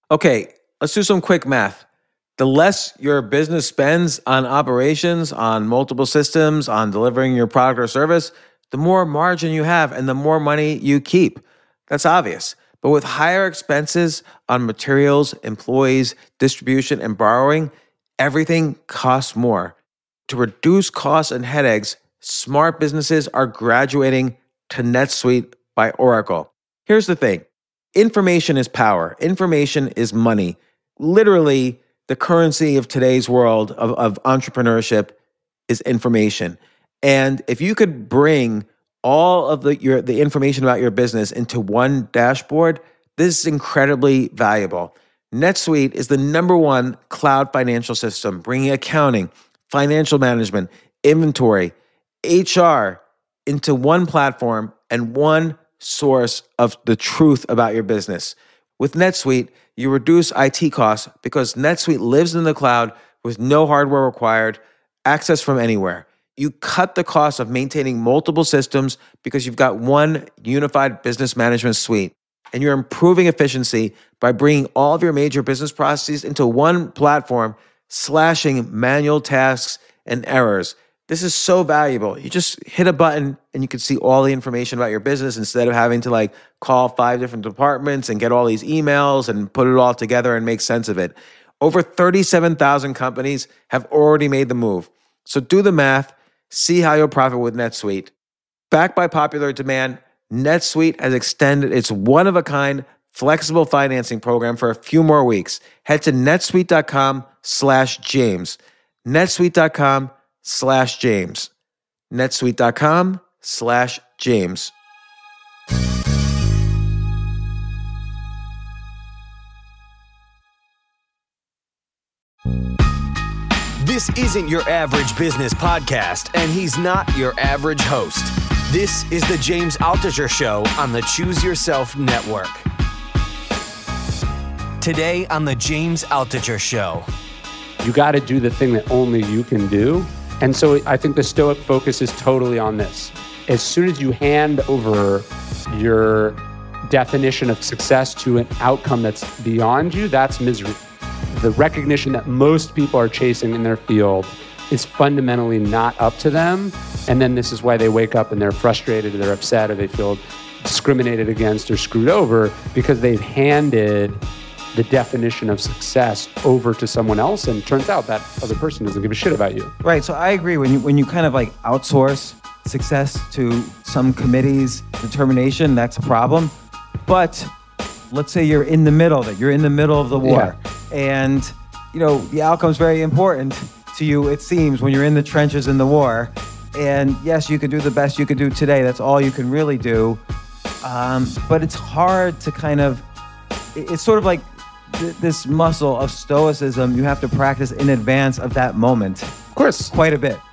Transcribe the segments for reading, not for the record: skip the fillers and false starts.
Okay, let's do some quick math. The less your business spends on operations, on multiple systems, on delivering your product or service, the more margin you have and the more money you keep. That's obvious. But with higher expenses on materials, employees, distribution, and borrowing, everything costs more. To reduce costs and headaches, smart businesses are graduating to NetSuite by Oracle. Here's the thing. Information is power. Information is money. Literally, the currency of today's world of entrepreneurship is information. And if you could bring all of the information about your business into one dashboard, this is incredibly valuable. NetSuite is the #1 cloud financial system, bringing accounting, financial management, inventory, HR into one platform and one source of the truth about your business. With NetSuite, you reduce IT costs because NetSuite lives in the cloud with no hardware required, access from anywhere. You cut the cost of maintaining multiple systems because you've got one unified business management suite. And you're improving efficiency by bringing all of your major business processes into one platform, slashing manual tasks and errors. This is so valuable. You just hit a button and you can see all the information about your business instead of having to call 5 different departments and get all these emails and put it all together and make sense of it. Over 37,000 companies have already made the move. So do the math, see how you'll profit with NetSuite. Backed by popular demand, NetSuite has extended its one-of-a-kind flexible financing program for a few more weeks. Head to netsuite.com/James. netsuite.com/James. netsuite.com/James. This isn't your average business podcast, and he's not your average host. This is the James Altucher Show on the Choose Yourself Network. Today on the James Altucher Show. You got to do the thing that only you can do. And so I think the Stoic focus is totally on this. As soon as you hand over your definition of success to an outcome that's beyond you, that's misery. The recognition that most people are chasing in their field is fundamentally not up to them. And then this is why they wake up and they're frustrated or they're upset or they feel discriminated against or screwed over because they've handed the definition of success over to someone else, and it turns out that other person doesn't give a shit about you. Right, so I agree. When you kind of outsource success to some committee's determination, that's a problem. But let's say you're in the middle of it. You're in the middle of the war. Yeah. And, the outcome's very important to you, it seems, when you're in the trenches in the war. And yes, you can do the best you can do today. That's all you can really do. But it's hard to it's sort of like this muscle of stoicism you have to practice in advance of that moment. Of course. Quite a bit.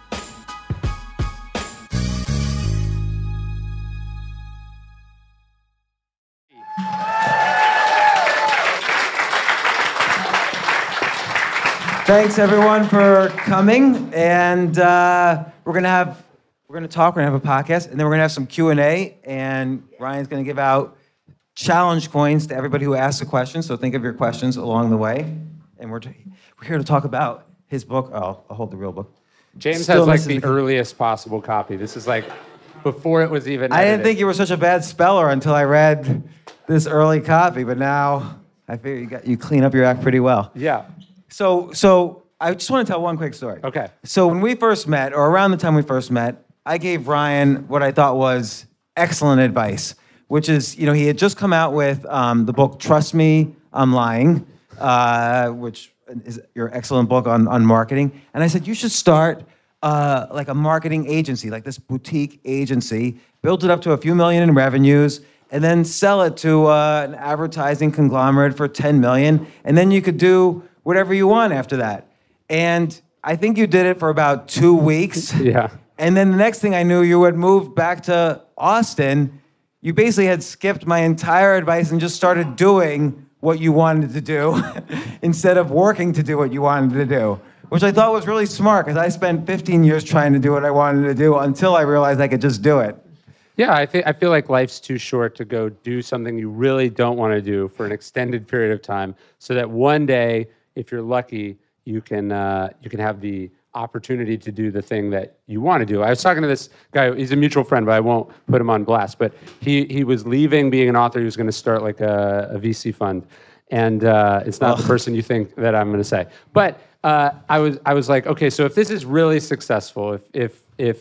Thanks everyone for coming, and we're gonna have a podcast, and then we're gonna have some Q&A, and Ryan's gonna give out challenge coins to everybody who asks a question. So think of your questions along the way, and we're here to talk about his book. Oh, I'll hold the real book. James has the earliest possible copy. This is before it was even edited. I didn't think you were such a bad speller until I read this early copy, but now I figure you clean up your act pretty well. Yeah. So I just want to tell one quick story. Okay. So when we first met, or around the time we first met, I gave Ryan what I thought was excellent advice, which is, he had just come out with the book Trust Me, I'm Lying, which is your excellent book on marketing. And I said, you should start a marketing agency, like this boutique agency, build it up to a few million in revenues, and then sell it to an advertising conglomerate for $10 million, and then you could do whatever you want after that. And I think you did it for about 2 weeks. Yeah. And then the next thing I knew, you had moved back to Austin. You basically had skipped my entire advice and just started doing what you wanted to do instead of working to do what you wanted to do, which I thought was really smart because I spent 15 years trying to do what I wanted to do until I realized I could just do it. Yeah, I feel like life's too short to go do something you really don't want to do for an extended period of time, so that one day, if you're lucky, you can have the opportunity to do the thing that you want to do. I was talking to this guy. He's a mutual friend, but I won't put him on blast. But he was leaving being an author. He was going to start like a VC fund, and it's not the person you think that I'm going to say. But I was like, okay, so if this is really successful, if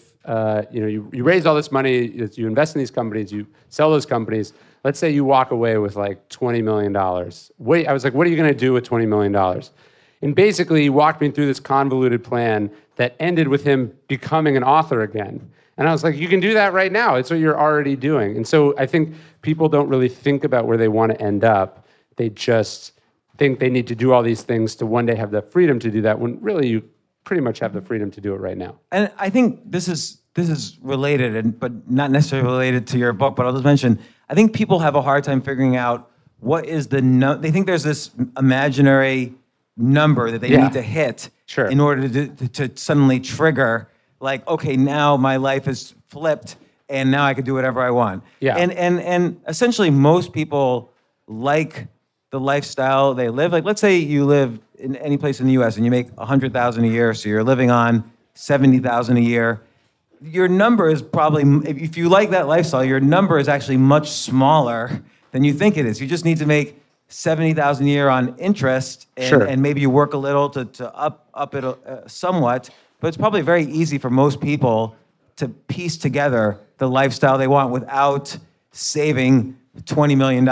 you raise all this money, you invest in these companies, you sell those companies. Let's say you walk away with like $20 million. I was like, what are you going to do with $20 million? And basically, he walked me through this convoluted plan that ended with him becoming an author again. And I was like, you can do that right now. It's what you're already doing. And so I think people don't really think about where they want to end up. They just think they need to do all these things to one day have the freedom to do that, when really you pretty much have the freedom to do it right now. And I think this is related, but not necessarily related to your book, but I'll just mention, I think people have a hard time figuring out what is they think there's this imaginary number that they need to hit in order to suddenly trigger, like, okay, now my life is flipped and now I can do whatever I want. Yeah. And essentially most people like the lifestyle they live. Like, let's say you live in any place in the US and you make $100,000 a year, so you're living on $70,000 a year. Your number is probably, if you like that lifestyle, your number is actually much smaller than you think it is. You just need to make $70,000 a year on interest, and maybe you work a little to up it somewhat. But it's probably very easy for most people to piece together the lifestyle they want without saving $20 million.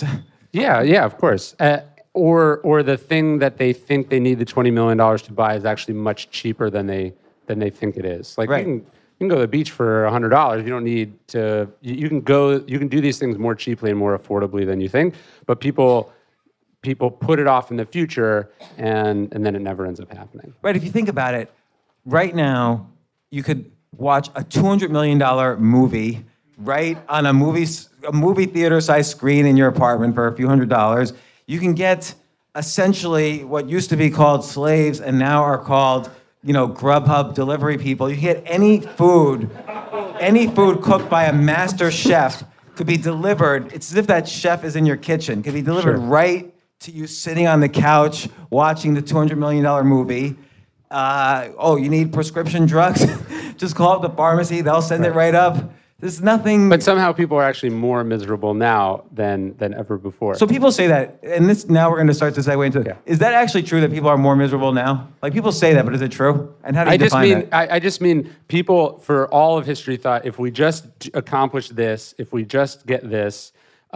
Yeah, of course. Or the thing that they think they need the $20 million to buy is actually much cheaper than they think it is. Like, you can go to the beach for $100. You don't need to. You can do these things more cheaply and more affordably than you think. But people put it off in the future, and then it never ends up happening. Right. If you think about it, right now you could watch a $200 million movie right on a movie theater size screen in your apartment for a few $100s. You can get essentially what used to be called slaves and now are called, Grubhub delivery people. You can get any food cooked by a master chef could be delivered. It's as if that chef is in your kitchen. Could be delivered right to you sitting on the couch watching the $200 million movie. You need prescription drugs? Just call up the pharmacy. They'll send it right up. There's nothing. But somehow people are actually more miserable now than ever before. So people say that, and now we're going to start to segue into it. Is that actually true that people are more miserable now? Like, people say that, but is it true? And how do you define that? I just mean people for all of history thought, if we just accomplish this, if we just get this,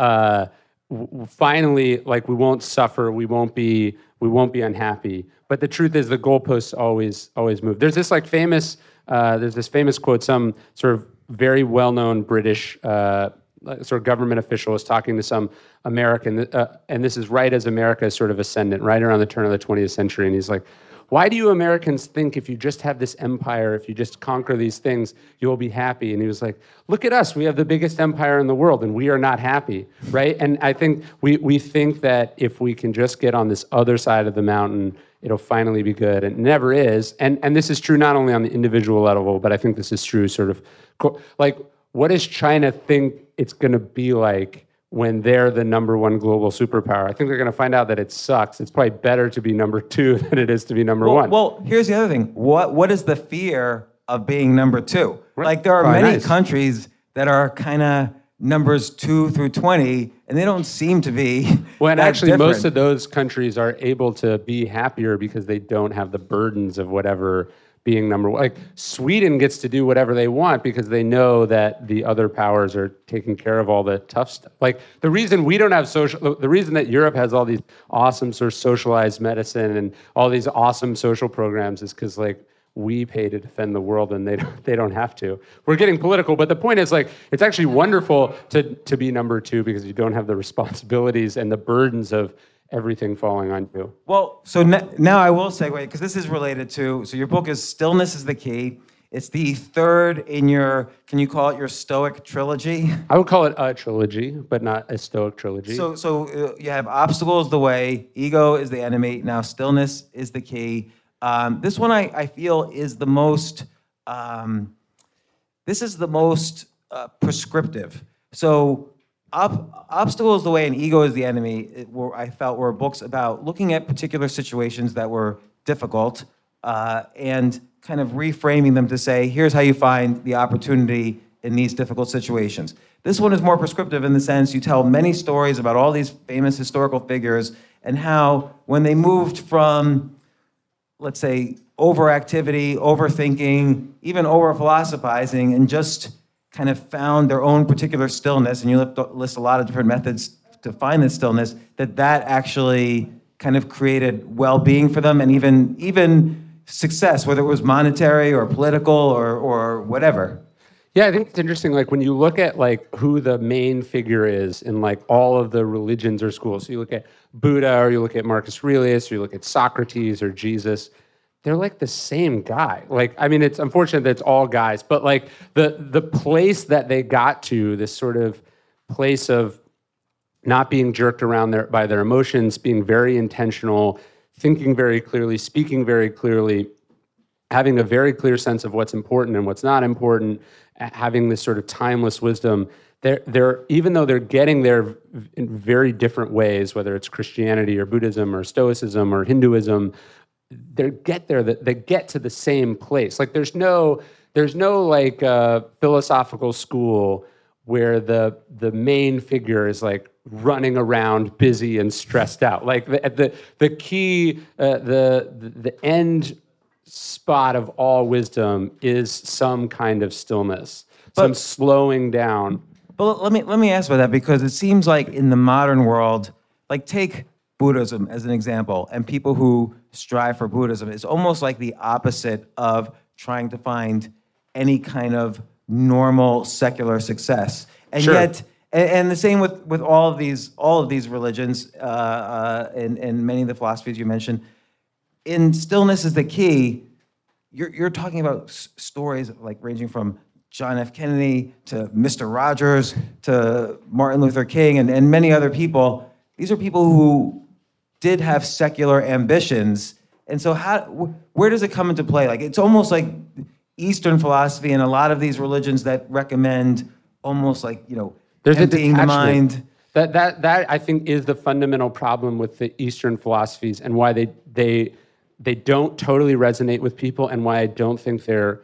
finally, like, we won't suffer, we won't be unhappy. But the truth is, the goalposts always move. There's this famous quote, some sort of very well-known British sort of government official is talking to some American, and this is right as America is sort of ascendant, right around the turn of the 20th century, and he's like, why do you Americans think if you just have this empire, if you just conquer these things, you'll be happy? And he was like, look at us, we have the biggest empire in the world, and we are not happy, right? And I think we think that if we can just get on this other side of the mountain, it'll finally be good, and it never is. And this is true not only on the individual level, but I think this is true sort of, like, what does China think it's going to be like when they're the number one global superpower? I think they're going to find out that it sucks. It's probably better to be number two than it is to be number one. Well, here's the other thing. What is the fear of being number two? Right. Like, there are many countries that are kind of numbers 2 through 20, and they don't seem to be and actually different. Most of those countries are able to be happier because they don't have the burdens of whatever being number one. Like, Sweden gets to do whatever they want because they know that the other powers are taking care of all the tough stuff. Like, the reason we don't have the reason that Europe has all these awesome sort of socialized medicine and all these awesome social programs is because, like, we pay to defend the world and they don't have to. We're getting political, but the point is, like, it's actually wonderful to be number two because you don't have the responsibilities and the burdens of everything falling on you. Well, so now I will segue, because this is related to, so your book is Stillness is the Key. It's the third in your, can you call it your Stoic trilogy? I would call it a trilogy, but not a Stoic trilogy. So you have Obstacle is the Way, Ego is the Enemy, now Stillness is the Key. This one I feel is the most, this is the most prescriptive. So Obstacle is the Way and Ego is the Enemy, I felt were books about looking at particular situations that were difficult and kind of reframing them to say, here's how you find the opportunity in these difficult situations. This one is more prescriptive in the sense you tell many stories about all these famous historical figures and how when they moved from, let's say, overactivity, overthinking, even over-philosophizing, and just kind of found their own particular stillness, and you list a lot of different methods to find this stillness, that actually kind of created well-being for them and even success, whether it was monetary or political or whatever. Yeah, I think it's interesting, like when you look at like who the main figure is in like all of the religions or schools, so you look at Buddha or you look at Marcus Aurelius or you look at Socrates or Jesus, they're like the same guy. Like, I mean, it's unfortunate that it's all guys, but like the place that they got to, this sort of place of not being jerked around by their emotions, being very intentional, thinking very clearly, speaking very clearly, having a very clear sense of what's important and what's not important, having this sort of timeless wisdom. They're even though they're getting there in very different ways, whether it's Christianity or Buddhism or Stoicism or Hinduism, they get to the same place. Like there's no like philosophical school where the main figure is like running around busy and stressed out. Like the key, the end spot of all wisdom is some kind of stillness, some slowing down. But let me ask about that, because it seems like in the modern world, like take Buddhism as an example, and people who strive for Buddhism, it's almost like the opposite of trying to find any kind of normal secular success. And sure. Yet, and the same with all of these religions and many of the philosophies you mentioned. In Stillness is the Key, you're talking about stories like ranging from John F. Kennedy to Mr. Rogers to Martin Luther King and many other people. These are people who did have secular ambitions. And so where does it come into play? Like, it's almost like Eastern philosophy and a lot of these religions that recommend almost like, there's emptying the mind. That I think is the fundamental problem with the Eastern philosophies and why they don't totally resonate with people and why I don't think they're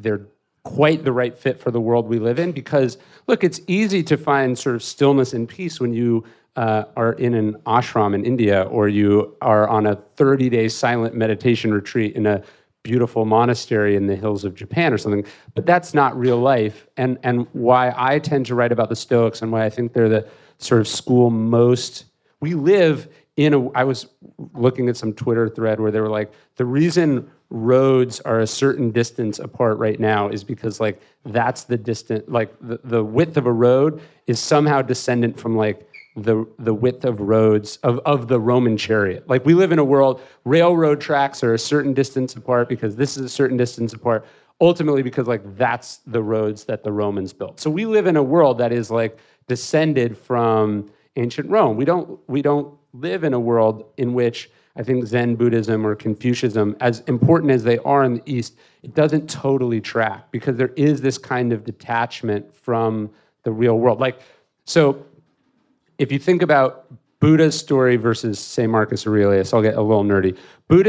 quite the right fit for the world we live in. Because look, it's easy to find sort of stillness and peace when you are in an ashram in India, or you are on a 30-day silent meditation retreat in a beautiful monastery in the hills of Japan or something. But that's not real life. And why I tend to write about the Stoics and why I think they're the sort of school most... We live in I was looking at some Twitter thread where they were like, the reason roads are a certain distance apart right now is because like that's the distance, like the width of a road is somehow descendant from like the width of roads of the Roman chariot. Like we live in a world, railroad tracks are a certain distance apart because this is a certain distance apart, ultimately because like that's the roads that the Romans built. So we live in a world that is like descended from ancient Rome. We don't live in a world in which I think Zen Buddhism or Confucianism, as important as they are in the East, it doesn't totally track because there is this kind of detachment from the real world. Like, so if you think about Buddha's story versus, say, Marcus Aurelius, I'll get a little nerdy.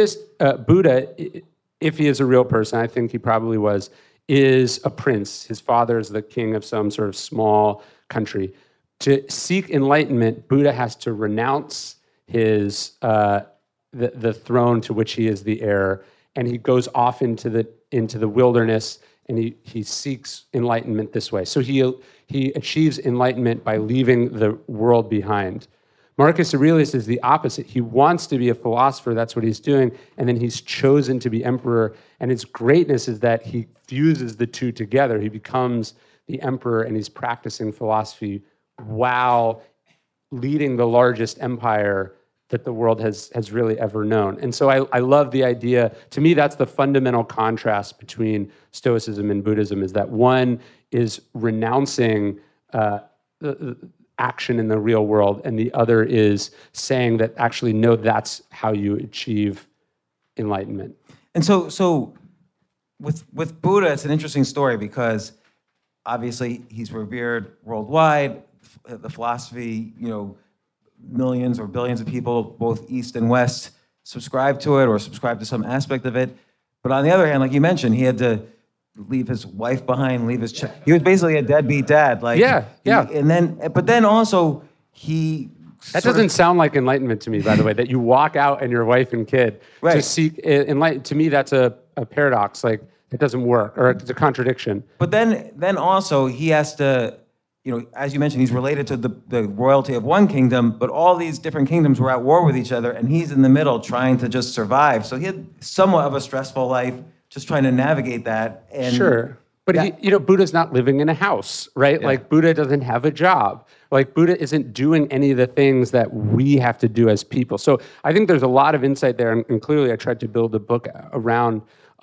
Buddha, if he is a real person, I think he probably was, is a prince. His father is the king of some sort of small country. To seek enlightenment, Buddha has to renounce his the throne to which he is the heir, and he goes off into the wilderness, and he seeks enlightenment this way. So he achieves enlightenment by leaving the world behind. Marcus Aurelius is the opposite. He wants to be a philosopher, that's what he's doing, and then he's chosen to be emperor, and his greatness is that he fuses the two together. He becomes the emperor, and he's practicing philosophy while leading the largest empire that the world has really ever known. And so I love the idea. To me, that's the fundamental contrast between Stoicism and Buddhism, is that one is renouncing action in the real world, and the other is saying that actually, no, that's how you achieve enlightenment. And so with Buddha, it's an interesting story because obviously he's revered worldwide. The philosophy, millions or billions of people, both East and West, subscribe to it or subscribe to some aspect of it. But on the other hand, like you mentioned, he had to leave his wife behind, leave his child. He was basically a deadbeat dad. But then also he. That doesn't sound like enlightenment to me, by the way, that you walk out and your wife and kid to seek enlightenment. To me, that's a paradox. Like, it doesn't work, or it's a contradiction. But then also he has to, as you mentioned, he's related to the royalty of one kingdom, but all these different kingdoms were at war with each other, and he's in the middle trying to just survive. So he had somewhat of a stressful life, just trying to navigate that. And sure. But Buddha's not living in a house, right? Yeah. Like, Buddha doesn't have a job. Like, Buddha isn't doing any of the things that we have to do as people. So I think there's a lot of insight there, and clearly I tried to build a book around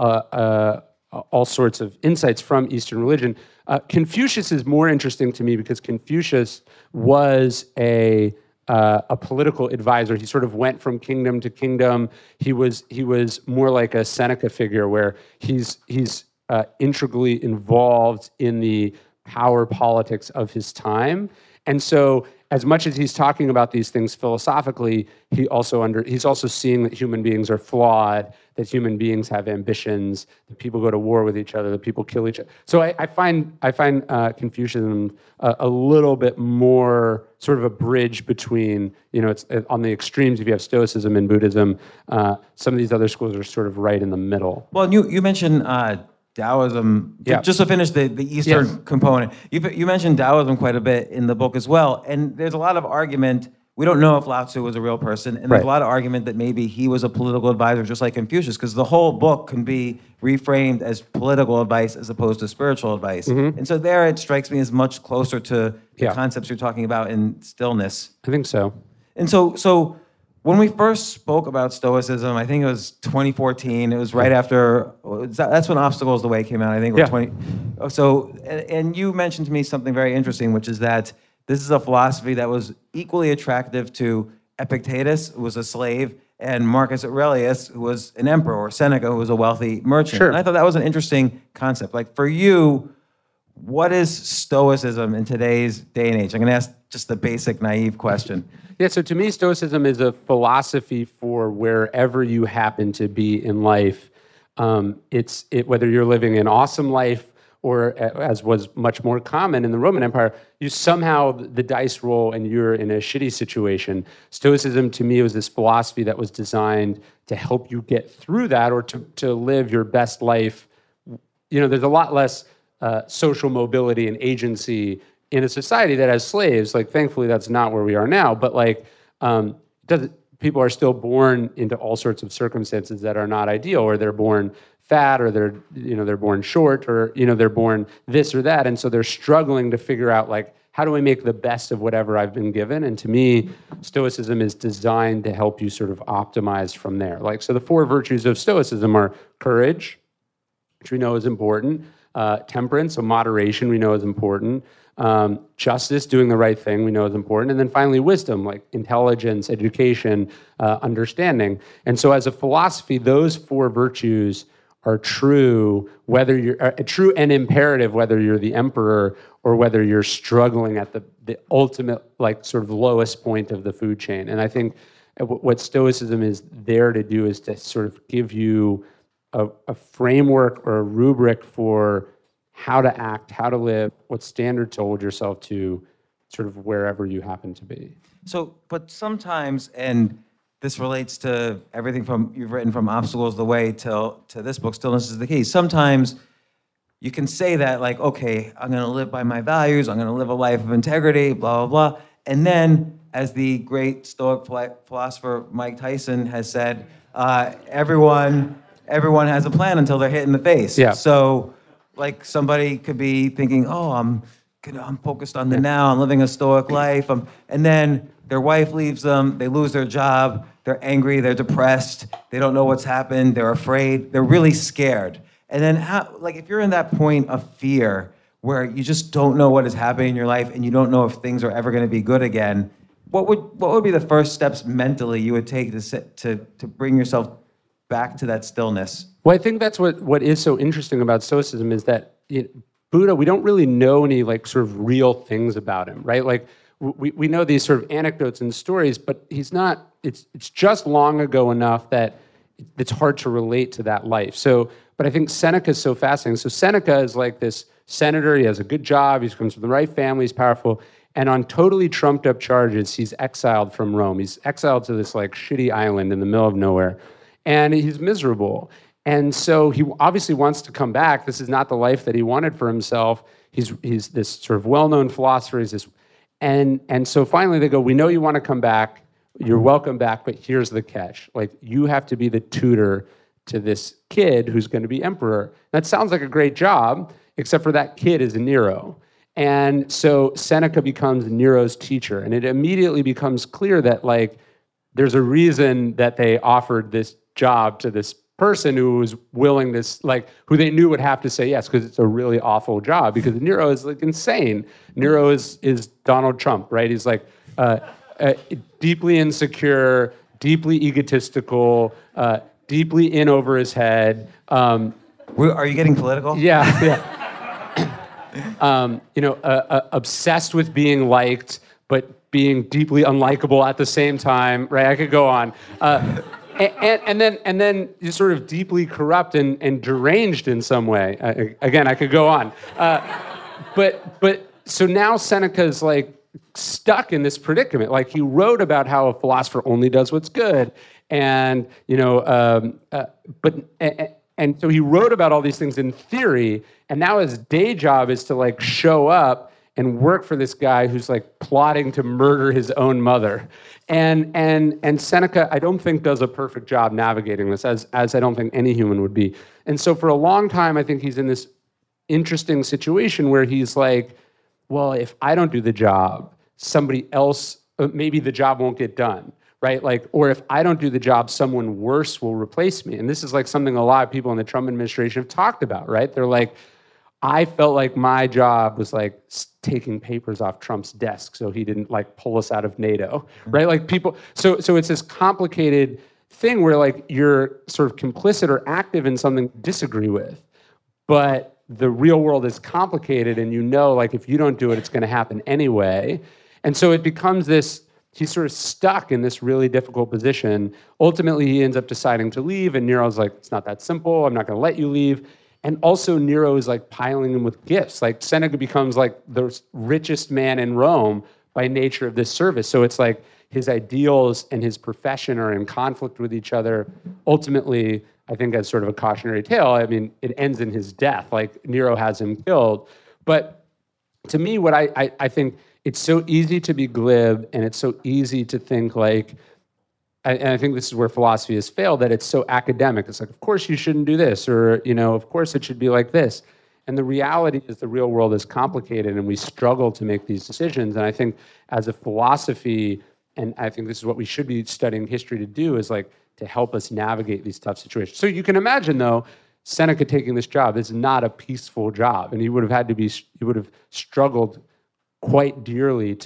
all sorts of insights from Eastern religion. Confucius is more interesting to me because Confucius was a political advisor. He sort of went from kingdom to kingdom. He was more like a Seneca figure, where he's integrally involved in the power politics of his time. And so, as much as he's talking about these things philosophically, he's also seeing that human beings are flawed, that human beings have ambitions, that people go to war with each other, that people kill each other. So I find Confucianism a little bit more sort of a bridge between, it's on the extremes. If you have Stoicism and Buddhism, some of these other schools are sort of right in the middle. Well, you mentioned Taoism, just to finish the Eastern component. You mentioned Taoism quite a bit in the book as well, and there's a lot of argument. We don't know if Lao Tzu was a real person, and there's a lot of argument that maybe he was a political advisor just like Confucius, because the whole book can be reframed as political advice as opposed to spiritual advice. Mm-hmm. And so there it strikes me as much closer to the concepts you're talking about in stillness. I think so. And so when we first spoke about Stoicism, I think it was 2014. It was right after, that's when Obstacles the Way came out, I think. So, and you mentioned to me something very interesting, which is that this is a philosophy that was equally attractive to Epictetus, who was a slave, and Marcus Aurelius, who was an emperor, or Seneca, who was a wealthy merchant. Sure. And I thought that was an interesting concept. Like, for you, what is Stoicism in today's day and age? I'm going to ask just the basic, naive question. Yeah, so to me, Stoicism is a philosophy for wherever you happen to be in life. Whether you're living an awesome life or, as was much more common in the Roman Empire, you somehow, the dice roll and you're in a shitty situation. Stoicism, to me, was this philosophy that was designed to help you get through that, or to live your best life. There's a lot less social mobility and agency in a society that has slaves. Like, thankfully, that's not where we are now. But people are still born into all sorts of circumstances that are not ideal, or they're born fat, or they're born short, or they're born this or that, and so they're struggling to figure out, like, how do I make the best of whatever I've been given? And to me, Stoicism is designed to help you sort of optimize from there. Like, so the 4 virtues of Stoicism are courage, which we know is important. Temperance, so moderation, we know is important. Justice, doing the right thing, we know is important. And then finally, wisdom, like intelligence, education, understanding. And so as a philosophy, those 4 virtues are true, whether you're true and imperative, whether you're the emperor or whether you're struggling at the ultimate, like, sort of lowest point of the food chain. And I think what Stoicism is there to do is to sort of give you a framework or a rubric for how to act, how to live, what standard to hold yourself to, sort of wherever you happen to be. So, but sometimes, and this relates to everything you've written from Obstacles the Way to this book, Stillness is the Key. Sometimes you can say that, like, okay, I'm going to live by my values, I'm going to live a life of integrity, blah, blah, blah. And then, as the great Stoic philosopher Mike Tyson has said, everyone has a plan until they're hit in the face. Yeah. So, like, somebody could be thinking, oh, I'm focused on the now, I'm living a Stoic life, and then their wife leaves them, they lose their job, they're angry, they're depressed, they don't know what's happened, they're afraid, they're really scared. And then, if you're in that point of fear where you just don't know what is happening in your life and you don't know if things are ever going to be good again, what would be the first steps mentally you would take to bring yourself back to that stillness? Well, I think that's what is so interesting about Stoicism is that Buddha, we don't really know any like sort of real things about him, right? Like we know these sort of anecdotes and stories, but he's not, it's just long ago enough that it's hard to relate to that life. So, but I think Seneca is so fascinating. So Seneca is like this senator, he has a good job, he comes from the right family, he's powerful, and on totally trumped up charges, he's exiled from Rome. He's exiled to this like shitty island in the middle of nowhere, and he's miserable. And so he obviously wants to come back. This is not the life that he wanted for himself. He's this sort of well-known philosopher. He's this, and so finally they go, we know you want to come back. You're welcome back, but here's the catch. Like, you have to be the tutor to this kid who's going to be emperor. That sounds like a great job, except for that kid is Nero. And so Seneca becomes Nero's teacher, and it immediately becomes clear that like there's a reason that they offered this job to this person who was willing this, like, who they knew would have to say yes, because it's a really awful job, because Nero is like insane. Nero is Donald Trump, right? He's like deeply insecure, deeply egotistical, deeply in over his head. Are you getting political? Yeah. Obsessed with being liked, but being deeply unlikable at the same time, right? I could go on. And then you're sort of deeply corrupt and deranged in some way. Again, I could go on. But so now Seneca's like stuck in this predicament. Like, he wrote about how a philosopher only does what's good, and so he wrote about all these things in theory, and now his day job is to like show up and work for this guy who's like plotting to murder his own mother. And Seneca, I don't think, does a perfect job navigating this, as I don't think any human would be. And so for a long time, I think he's in this interesting situation where he's like, well, if I don't do the job, somebody else, maybe the job won't get done, right? Like, or if I don't do the job, someone worse will replace me. And this is like something a lot of people in the Trump administration have talked about, right? They're like, I felt like my job was like taking papers off Trump's desk so he didn't like pull us out of NATO, right? Like people, so it's this complicated thing where like you're sort of complicit or active in something you disagree with, but the real world is complicated, and you know, like, if you don't do it, it's going to happen anyway. And so it becomes this, he's sort of stuck in this really difficult position. Ultimately, he ends up deciding to leave, and Nero's like, it's not that simple, I'm not going to let you leave. And also Nero is like piling him with gifts. Like, Seneca becomes like the richest man in Rome by nature of this service. So it's like his ideals and his profession are in conflict with each other. Ultimately, I think as sort of a cautionary tale, I mean, it ends in his death. Like, Nero has him killed. But to me, what I think, it's so easy to be glib, and it's so easy to think like, and I think this is where philosophy has failed, that it's so academic. It's like, of course you shouldn't do this, or, of course it should be like this. And the reality is the real world is complicated, and we struggle to make these decisions. And I think as a philosophy, and I think this is what we should be studying history to do, is like to help us navigate these tough situations. So you can imagine, though, Seneca taking this job is not a peaceful job, and he would have struggled quite dearly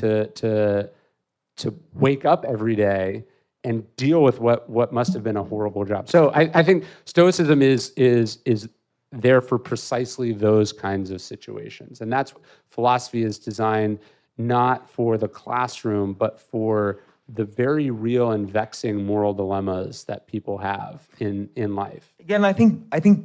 to wake up every day and deal with what must have been a horrible job. So I think Stoicism is there for precisely those kinds of situations. And that's, philosophy is designed not for the classroom, but for the very real and vexing moral dilemmas that people have in life. Again, I think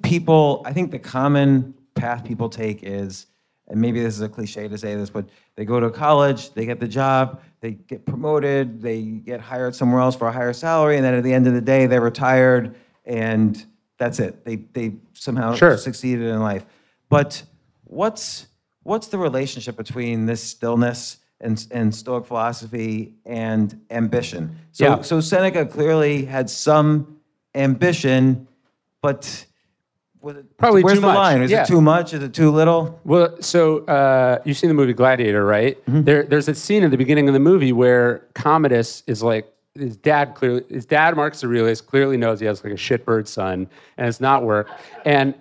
the common path people take is, and maybe this is a cliche to say this, but they go to college, they get the job, they get promoted, they get hired somewhere else for a higher salary, and then at the end of the day, they're retired, and that's it. They somehow succeeded in life. But what's the relationship between this stillness and Stoic philosophy and ambition? So Seneca clearly had some ambition, but probably where's too the much. line? Is it too much? Is it too little? Well, so you've seen the movie Gladiator, right? Mm-hmm. There's a scene at the beginning of the movie where Commodus is like, his dad, Marcus Aurelius, clearly knows he has like a shitbird son, and it's not work. And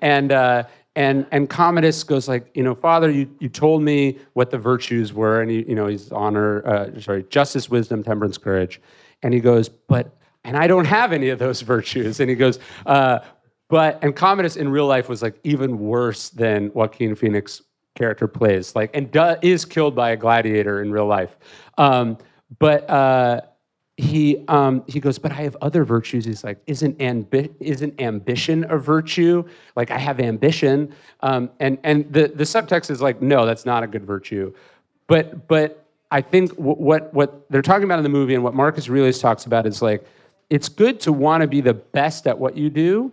Commodus goes like, Father, you told me what the virtues were, and he's justice, wisdom, temperance, courage. And he goes, and I don't have any of those virtues. And he goes, and Commodus in real life was like even worse than Joaquin Phoenix character plays, like, and is killed by a gladiator in real life. But he goes, but I have other virtues. He's like, isn't ambition a virtue? Like, I have ambition. And the subtext is like, no, that's not a good virtue. But I think what they're talking about in the movie and what Marcus Aurelius talks about is like, it's good to want to be the best at what you do.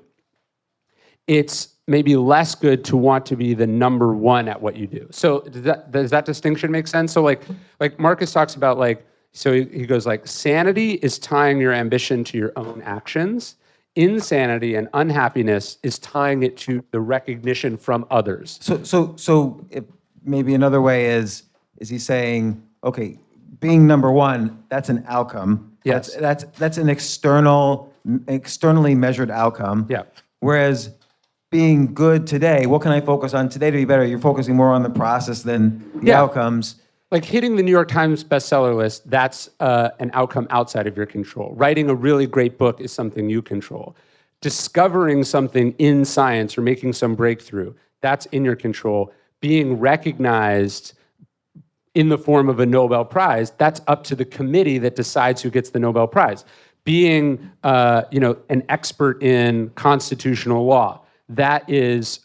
It's maybe less good to want to be the number one at what you do. So does that distinction make sense? So like Marcus talks about like, so he goes like, sanity is tying your ambition to your own actions. Insanity and unhappiness is tying it to the recognition from others. So if maybe another way is he saying, okay, being number one, that's an outcome. Yes. That's an externally measured outcome. Yeah. Whereas being good today, what can I focus on today to be better? You're focusing more on the process than the outcomes. Like hitting the New York Times bestseller list, that's an outcome outside of your control. Writing a really great book is something you control. Discovering something in science or making some breakthrough, that's in your control. Being recognized in the form of a Nobel Prize, that's up to the committee that decides who gets the Nobel Prize. Being an expert in constitutional law, that is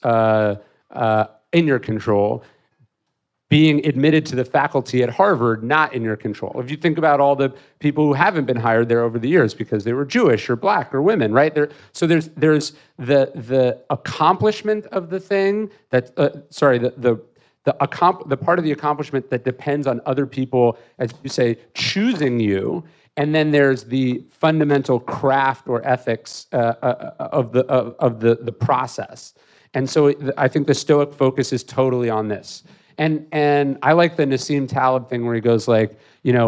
in your control. Being admitted to the faculty at Harvard, not in your control. If you think about all the people who haven't been hired there over the years because they were Jewish or black or women, right? So there's the accomplishment of the thing that the part of the accomplishment that depends on other people, as you say, choosing you, and then there's the fundamental craft or ethics of the process. And so I think the Stoic focus is totally on this. And I like the Nassim Taleb thing where he goes like,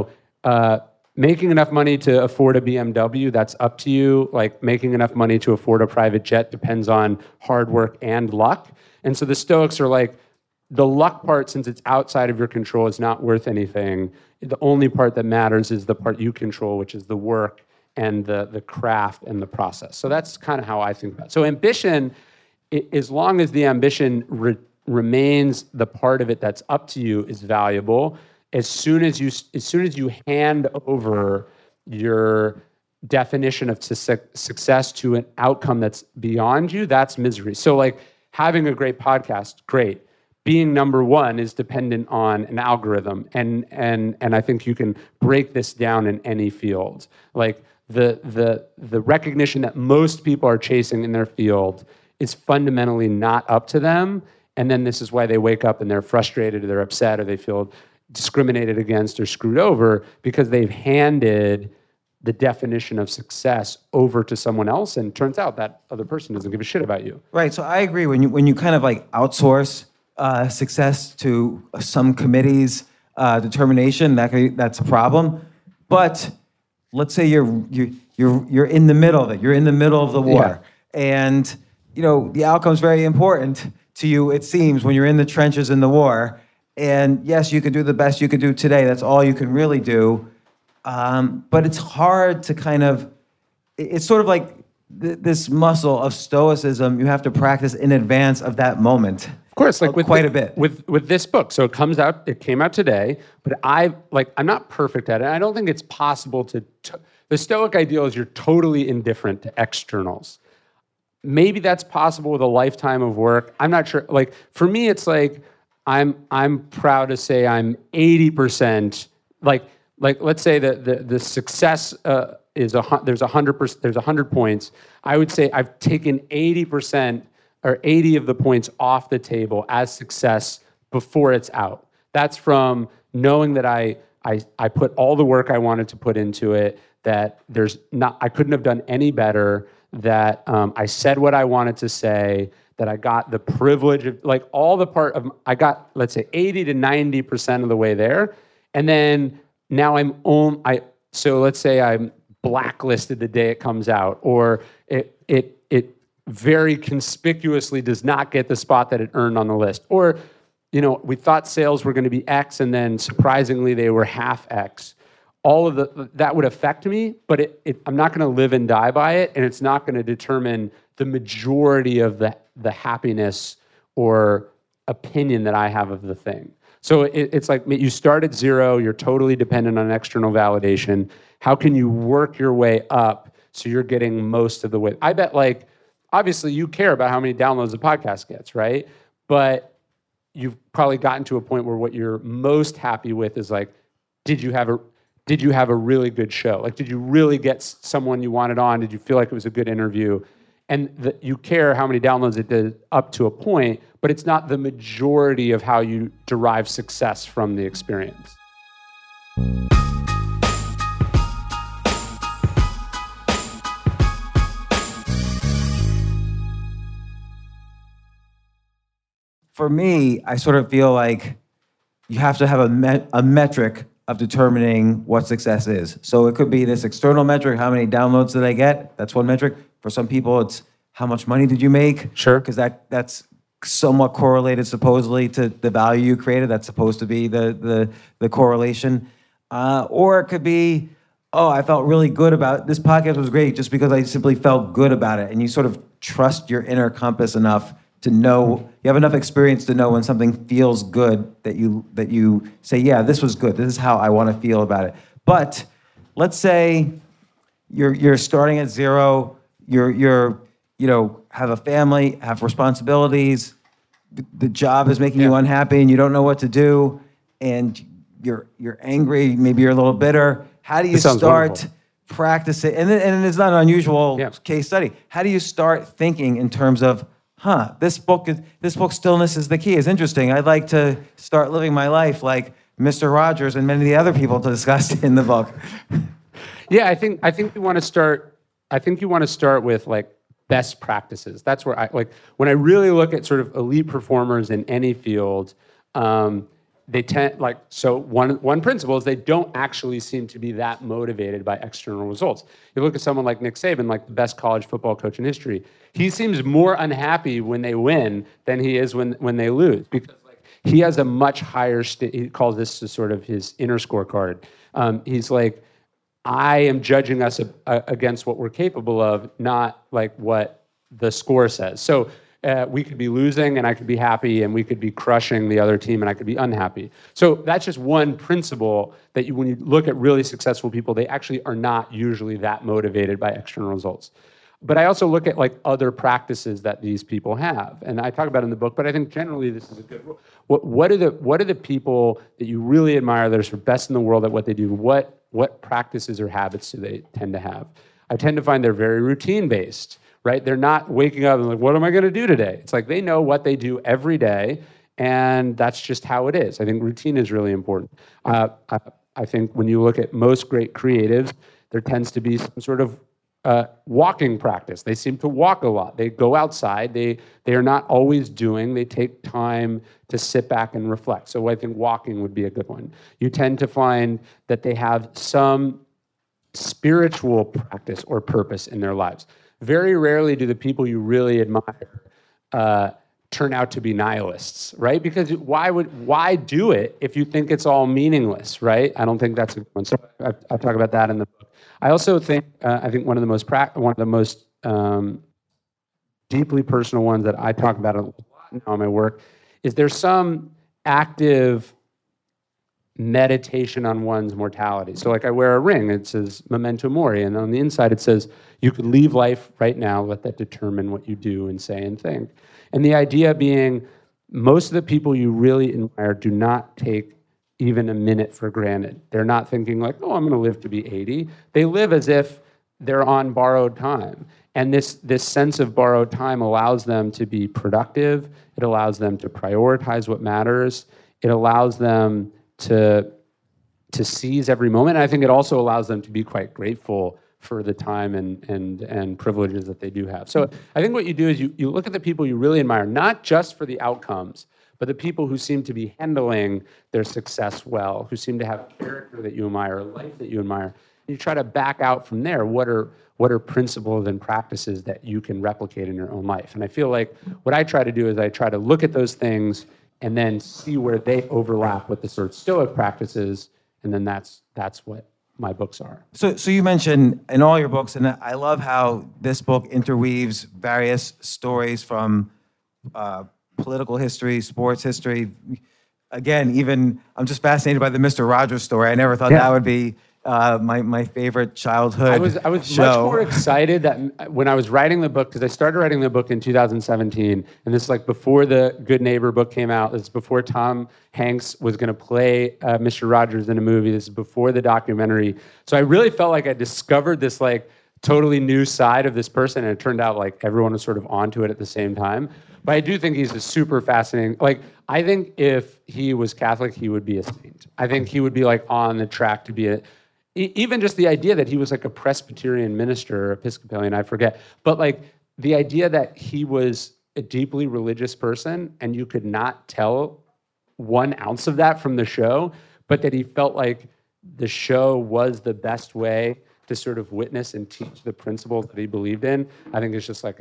making enough money to afford a BMW, that's up to you. Like making enough money to afford a private jet depends on hard work and luck. And so the Stoics are like, the luck part, since it's outside of your control, is not worth anything. The only part that matters is the part you control, which is the work and the craft and the process. So that's kind of how I think about it. So ambition, as long as the ambition remains the part of it that's up to you, is valuable. As soon as you hand over your definition of success to an outcome that's beyond you, that's misery. So like having a great podcast, great. Being number one is dependent on an algorithm, and I think you can break this down in any field. Like the recognition that most people are chasing in their field is fundamentally not up to them. And then this is why they wake up and they're frustrated or they're upset or they feel discriminated against or screwed over, because they've handed the definition of success over to someone else, and turns out that other person doesn't give a shit about you. Right. So I agree. When you kind of like outsource success to some committee's determination, that's a problem. But let's say you're in the middle of it. You're in the middle of the war, and the outcome's very important to you, it seems, when you're in the trenches in the war. And yes, you can do the best you can do today. That's all you can really do. But it's hard to kind of, it's sort of like this muscle of stoicism you have to practice in advance of that moment. Of course, like with quite a bit. With this book. So it came out today, but I'm not perfect at it. I don't think it's possible the Stoic ideal is you're totally indifferent to externals. Maybe that's possible with a lifetime of work. I'm not sure. Like for me, it's like I'm proud to say I'm 80%. Like let's say that the success is there's 100 points. I would say I've taken 80% or 80 of the points off the table as success before it's out. That's from knowing that I put all the work I wanted to put into it. That I couldn't have done any better. That I said what I wanted to say, that I got the privilege of, like all the part of, I got, let's say 80 to 90% of the way there. And then now so let's say I'm blacklisted the day it comes out, or it very conspicuously does not get the spot that it earned on the list. Or, we thought sales were going to be X and then surprisingly they were half X. All of that would affect me, but I'm not going to live and die by it, and it's not going to determine the majority of the happiness or opinion that I have of the thing. So it's like you start at zero, you're totally dependent on external validation. How can you work your way up so you're getting most of the way? I bet, like, obviously you care about how many downloads a podcast gets, right? But you've probably gotten to a point where what you're most happy with is like, did you have a really good show? Like, did you really get someone you wanted on? Did you feel like it was a good interview? And you care how many downloads it did up to a point, but it's not the majority of how you derive success from the experience. For me, I sort of feel like you have to have a metric of determining what success is. So it could be this external metric, how many downloads did I get? That's one metric. For some people, it's how much money did you make? Sure. Because that's somewhat correlated supposedly to the value you created. That's supposed to be the correlation. Or it could be, oh, I felt really good about this podcast was great just because I simply felt good about it. And you sort of trust your inner compass enough to know, you have enough experience to know when something feels good that you say, yeah, this was good. This is how I want to feel about it. But let's say you're starting at zero, you're have a family, have responsibilities, the job is making you unhappy and you don't know what to do, and you're angry, maybe you're a little bitter. How do you start practicing? And it's not an unusual case study. How do you start thinking in terms of, this book, Stillness is the Key, is interesting. I'd like to start living my life like Mr. Rogers and many of the other people discussed in the book. Yeah, I think you want to start. I think you want to start with like best practices. That's where I like when I really look at sort of elite performers in any field. They tend one principle is they don't actually seem to be that motivated by external results. You look at someone like Nick Saban, like the best college football coach in history. He seems more unhappy when they win than he is when they lose, because like he has a much higher. He calls this sort of his inner scorecard. He's like, I am judging us against what we're capable of, not like what the score says. So. We could be losing and I could be happy, and we could be crushing the other team and I could be unhappy. So that's just one principle that when you look at really successful people, they actually are not usually that motivated by external results. But I also look at like other practices that these people have, and I talk about it in the book, but I think generally this is a good rule. What are the people that you really admire that are sort of best in the world at what they do? What practices or habits do they tend to have? I tend to find they're very routine-based. Right? They're not waking up and like, what am I going to do today? It's like they know what they do every day, and that's just how it is. I think routine is really important. I think when you look at most great creatives, there tends to be some sort of walking practice. They seem to walk a lot. They go outside. They are not always doing. They take time to sit back and reflect. So I think walking would be a good one. You tend to find that they have some spiritual practice or purpose in their lives. Very rarely do the people you really admire turn out to be nihilists, right? Because why do it if you think it's all meaningless, right? I don't think that's a good one. So I talk about that in the book. I also think one of the most deeply personal ones that I talk about a lot now in my work is there's some active meditation on one's mortality. So like I wear a ring, it says Memento Mori, and on the inside it says, you could leave life right now, let that determine what you do and say and think. And the idea being, most of the people you really admire do not take even a minute for granted. They're not thinking like, oh, I'm going to live to be 80. They live as if they're on borrowed time. And this sense of borrowed time allows them to be productive. It allows them to prioritize what matters. It allows them to seize every moment. And I think it also allows them to be quite grateful for the time and privileges that they do have. So I think what you do is you look at the people you really admire, not just for the outcomes, but the people who seem to be handling their success well, who seem to have character that you admire, a life that you admire. And you try to back out from there. What are principles and practices that you can replicate in your own life? And I feel like what I try to do is I try to look at those things and then see where they overlap with the sort of Stoic practices, and then that's what my books are. So you mentioned in all your books, and I love how this book interweaves various stories from political history, sports history. Again, even I'm just fascinated by the Mr. Rogers story. I never thought that would be my favorite childhood I was show. much more excited that when I was writing the book, because I started writing the book in 2017, and this is like before the Good Neighbor book came out. This is before Tom Hanks was going to play Mr. Rogers in a movie. This is before the documentary. So I really felt like I discovered this like totally new side of this person, and it turned out like everyone was sort of onto it at the same time. But I do think he's a super fascinating. Like, I think if he was Catholic, he would be a saint. I think he would be like on the track to be even just the idea that he was like a Presbyterian minister or Episcopalian, I forget. But like the idea that he was a deeply religious person and you could not tell 1 ounce of that from the show, but that he felt like the show was the best way to sort of witness and teach the principles that he believed in, I think it's just like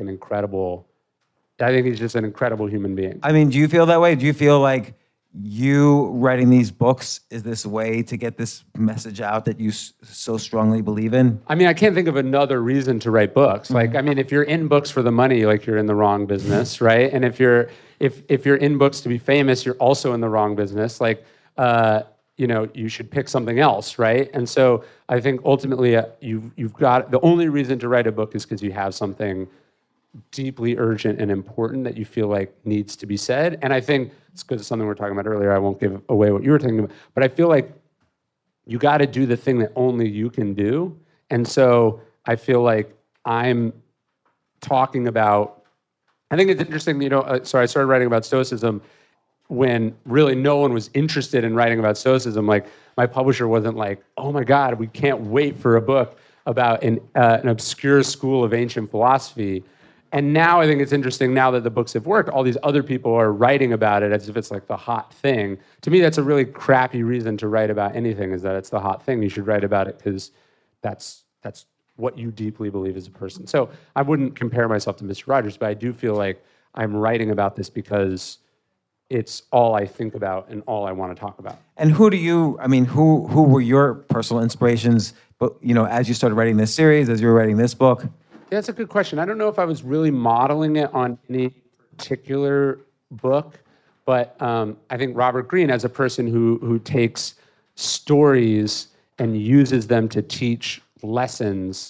I think he's just an incredible human being. I mean, do you feel that way? Do you feel like you writing these books is this way to get this message out that you so strongly believe in? I mean, I can't think of another reason to write books. Like, I mean, if you're in books for the money, like you're in the wrong business, right? And if you're in books to be famous, you're also in the wrong business. Like, you should pick something else, right? And so I think ultimately you've got, the only reason to write a book is because you have something deeply urgent and important that you feel like needs to be said. And I think it's because of something we were talking about earlier. I won't give away what you were talking about, but I feel like you got to do the thing that only you can do. And so I feel like I'm talking about, I think it's interesting, so I started writing about Stoicism when really no one was interested in writing about Stoicism. Like my publisher wasn't like, oh my God, we can't wait for a book about an obscure school of ancient philosophy. And now I think it's interesting, now that the books have worked, all these other people are writing about it as if it's like the hot thing. To me, that's a really crappy reason to write about anything, is that it's the hot thing. You should write about it because that's what you deeply believe as a person. So I wouldn't compare myself to Mr. Rogers, but I do feel like I'm writing about this because it's all I think about and all I want to talk about. And who were your personal inspirations, but as you started writing this series, as you were writing this book? Yeah, that's a good question. I don't know if I was really modeling it on any particular book, but I think Robert Greene, as a person who takes stories and uses them to teach lessons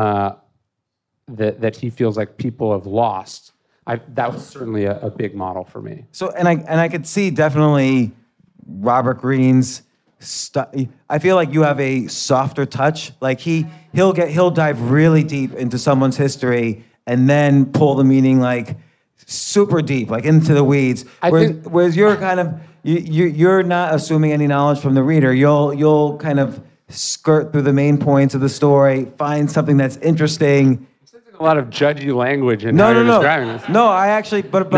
that he feels like people have lost, that was certainly a big model for me. So, and I could see definitely Robert Greene's I feel like you have a softer touch. Like he'll dive really deep into someone's history and then pull the meaning like super deep, like into the weeds. Whereas you're kind of you're not assuming any knowledge from the reader. You'll kind of skirt through the main points of the story, find something that's interesting. A lot of judgy language in how you're describing this. No, I actually, but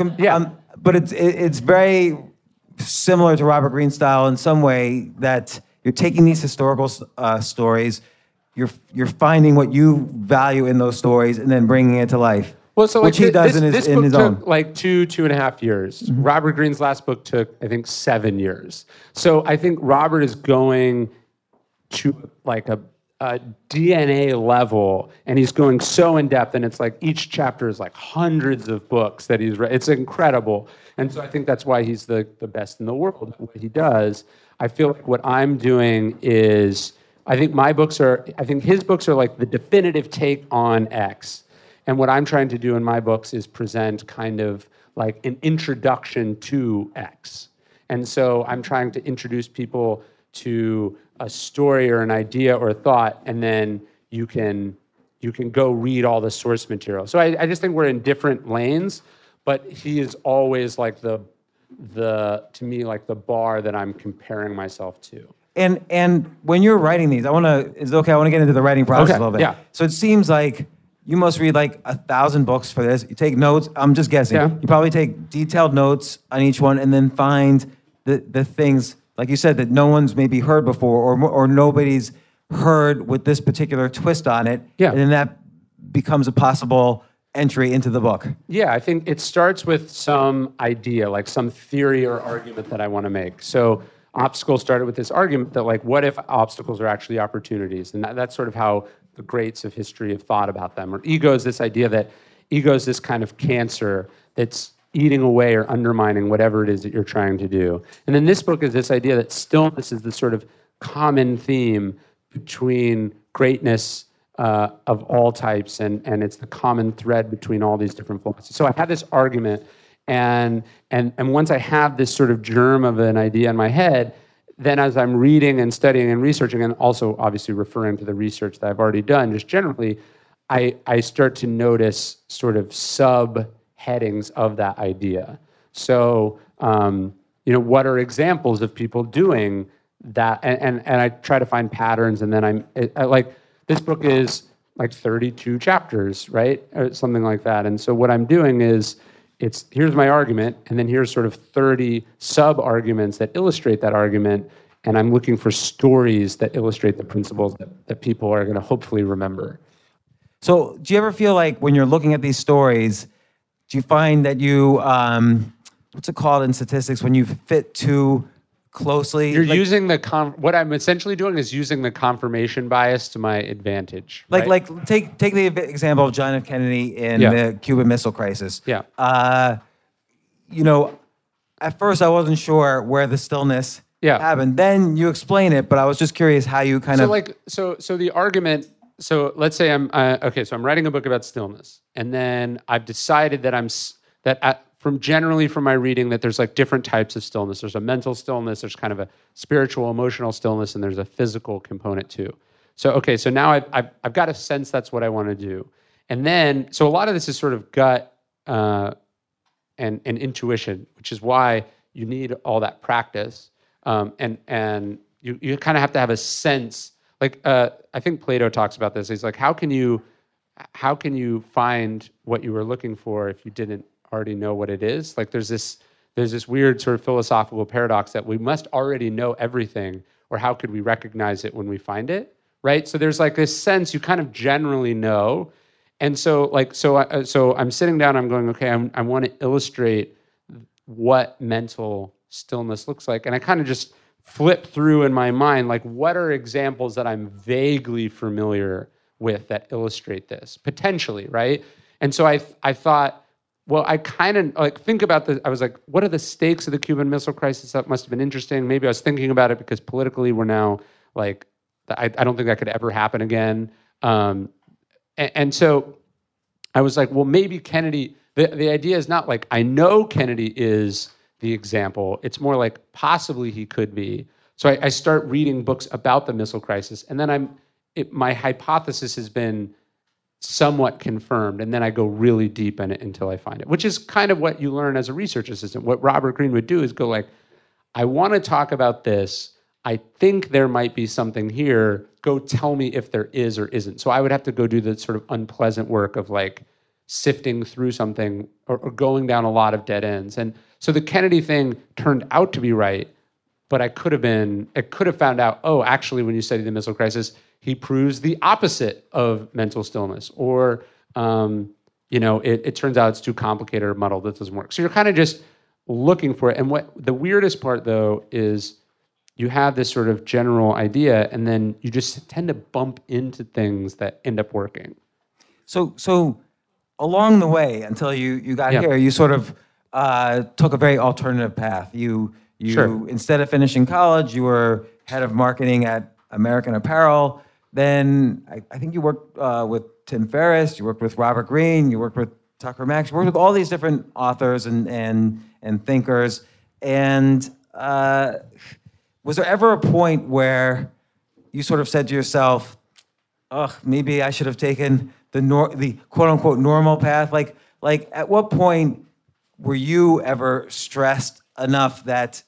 it's very similar to Robert Greene's style in some way, that you're taking these historical stories, you're finding what you value in those stories, and then bringing it to life. Well, so which he does in his own. This book took like 2.5 years. Mm-hmm. Robert Greene's last book took, I think, 7 years. So I think Robert is going to like a DNA level, and he's going so in depth, and it's like each chapter is like hundreds of books that he's read. It's incredible. And so I think that's why he's the best in the world at what he does. I feel like what I'm doing is, I think his books are like the definitive take on X. And what I'm trying to do in my books is present kind of like an introduction to X. And so I'm trying to introduce people to a story or an idea or a thought, and then you can go read all the source material. So I just think we're in different lanes, but he is always like to me, like the bar that I'm comparing myself to. And when you're writing these, I want to get into the writing process a little bit. Yeah. So it seems like you must read like 1,000 books for this. You take notes. I'm just guessing. Yeah. You probably take detailed notes on each one, and then find the things, like you said, that no one's maybe heard before, or nobody's heard with this particular twist on it. Yeah. And then that becomes a possible entry into the book. Yeah, I think it starts with some idea, like some theory or argument that I want to make. So Obstacles started with this argument that, like, what if obstacles are actually opportunities? And that's sort of how the greats of history have thought about them. Or ego is this idea that ego is this kind of cancer that's eating away or undermining whatever it is that you're trying to do. And then this book is this idea that stillness is the sort of common theme between greatness of all types, and it's the common thread between all these different philosophies. So I had this argument, and once I have this sort of germ of an idea in my head, then as I'm reading and studying and researching, and also obviously referring to the research that I've already done, just generally, I start to notice sort of subheadings of that idea. So, what are examples of people doing that? And I try to find patterns, and then I like, this book is like 32 chapters, right? Or something like that. And so what I'm doing is, here's my argument, and then here's sort of 30 sub-arguments that illustrate that argument, and I'm looking for stories that illustrate the principles that people are going to hopefully remember. So do you ever feel like when you're looking at these stories, do you find that you, what's it called in statistics, when you fit too closely? You're using what I'm essentially doing is using the confirmation bias to my advantage. Like, right? like take the example of John F. Kennedy in the Cuban Missile Crisis. Yeah. At first I wasn't sure where the stillness happened. Then you explain it, but I was just curious how you kind of... So the argument... So let's say I'm writing a book about stillness, and then I've decided that from my reading that there's like different types of stillness. There's a mental stillness, there's kind of a spiritual, emotional stillness, and there's a physical component too. So now I've got a sense that's what I want to do, and then so a lot of this is sort of gut and intuition, which is why you need all that practice, and you kind of have to have a sense. Like I think Plato talks about this. He's like, how can you find what you were looking for if you didn't already know what it is? Like there's this weird sort of philosophical paradox that we must already know everything, or how could we recognize it when we find it, right? So there's like this sense you kind of generally know, and so I'm sitting down, I'm going, okay, I want to illustrate what mental stillness looks like, and I kind of just flip through in my mind, like, what are examples that I'm vaguely familiar with that illustrate this, potentially, right? And so I thought, well, I kind of, like, think about I was like, what are the stakes of the Cuban Missile Crisis? That must have been interesting. Maybe I was thinking about it because politically we're now, like, I don't think that could ever happen again. And so I was like, well, maybe Kennedy, the idea is not like, I know Kennedy is the example. It's more like possibly he could be. So I start reading books about the missile crisis, and then my hypothesis has been somewhat confirmed, and then I go really deep in it until I find it, which is kind of what you learn as a research assistant. What Robert Greene would do is go like, I want to talk about this. I think there might be something here. Go tell me if there is or isn't. So I would have to go do the sort of unpleasant work of like sifting through something or going down a lot of dead ends. And so the Kennedy thing turned out to be right, but I could have found out, oh, actually, when you study the missile crisis, he proves the opposite of mental stillness. Or, it turns out it's too complicated or muddled, that doesn't work. So you're kind of just looking for it. And what the weirdest part, though, is you have this sort of general idea, and then you just tend to bump into things that end up working. So along the way, until you got here, you sort of took a very alternative path. You Sure. Instead of finishing college, you were head of marketing at American Apparel. Then I think you worked with Tim Ferriss, you worked with Robert Greene, you worked with Tucker Max, you worked with all these different authors and thinkers. And was there ever a point where you sort of said to yourself, "Ugh, maybe I should have taken the quote unquote normal path"? Like at what point were you ever stressed enough that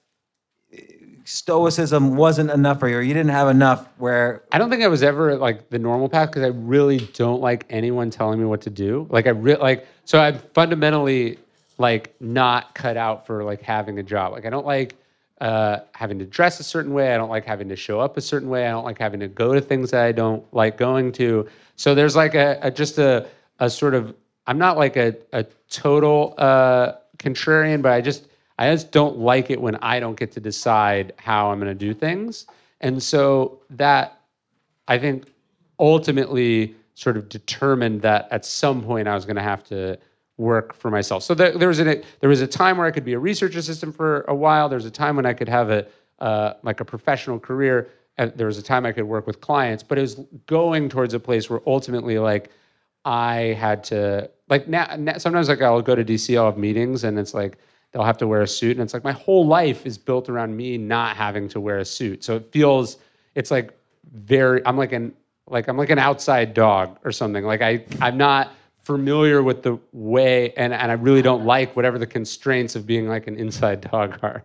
stoicism wasn't enough for you, or you didn't have enough where... I don't think I was ever like the normal path, because I really don't like anyone telling me what to do. So I'm fundamentally like not cut out for like having a job. Like I don't like having to dress a certain way. I don't like having to show up a certain way. I don't like having to go to things that I don't like going to. So there's like a sort of, I'm not like a total contrarian, but I just don't like it when I don't get to decide how I'm going to do things. And so that, I think, ultimately sort of determined that at some point I was going to have to work for myself. So there was a time where I could be a research assistant for a while. There was a time when I could have a professional career. And there was a time I could work with clients, but it was going towards a place where ultimately like I had to like now sometimes like I'll go to DC, I'll have meetings and it's like they'll have to wear a suit and it's like my whole life is built around me not having to wear a suit. So it's like I'm like an outside dog or something. Like I'm not familiar with the way and I really don't like whatever the constraints of being like an inside dog are.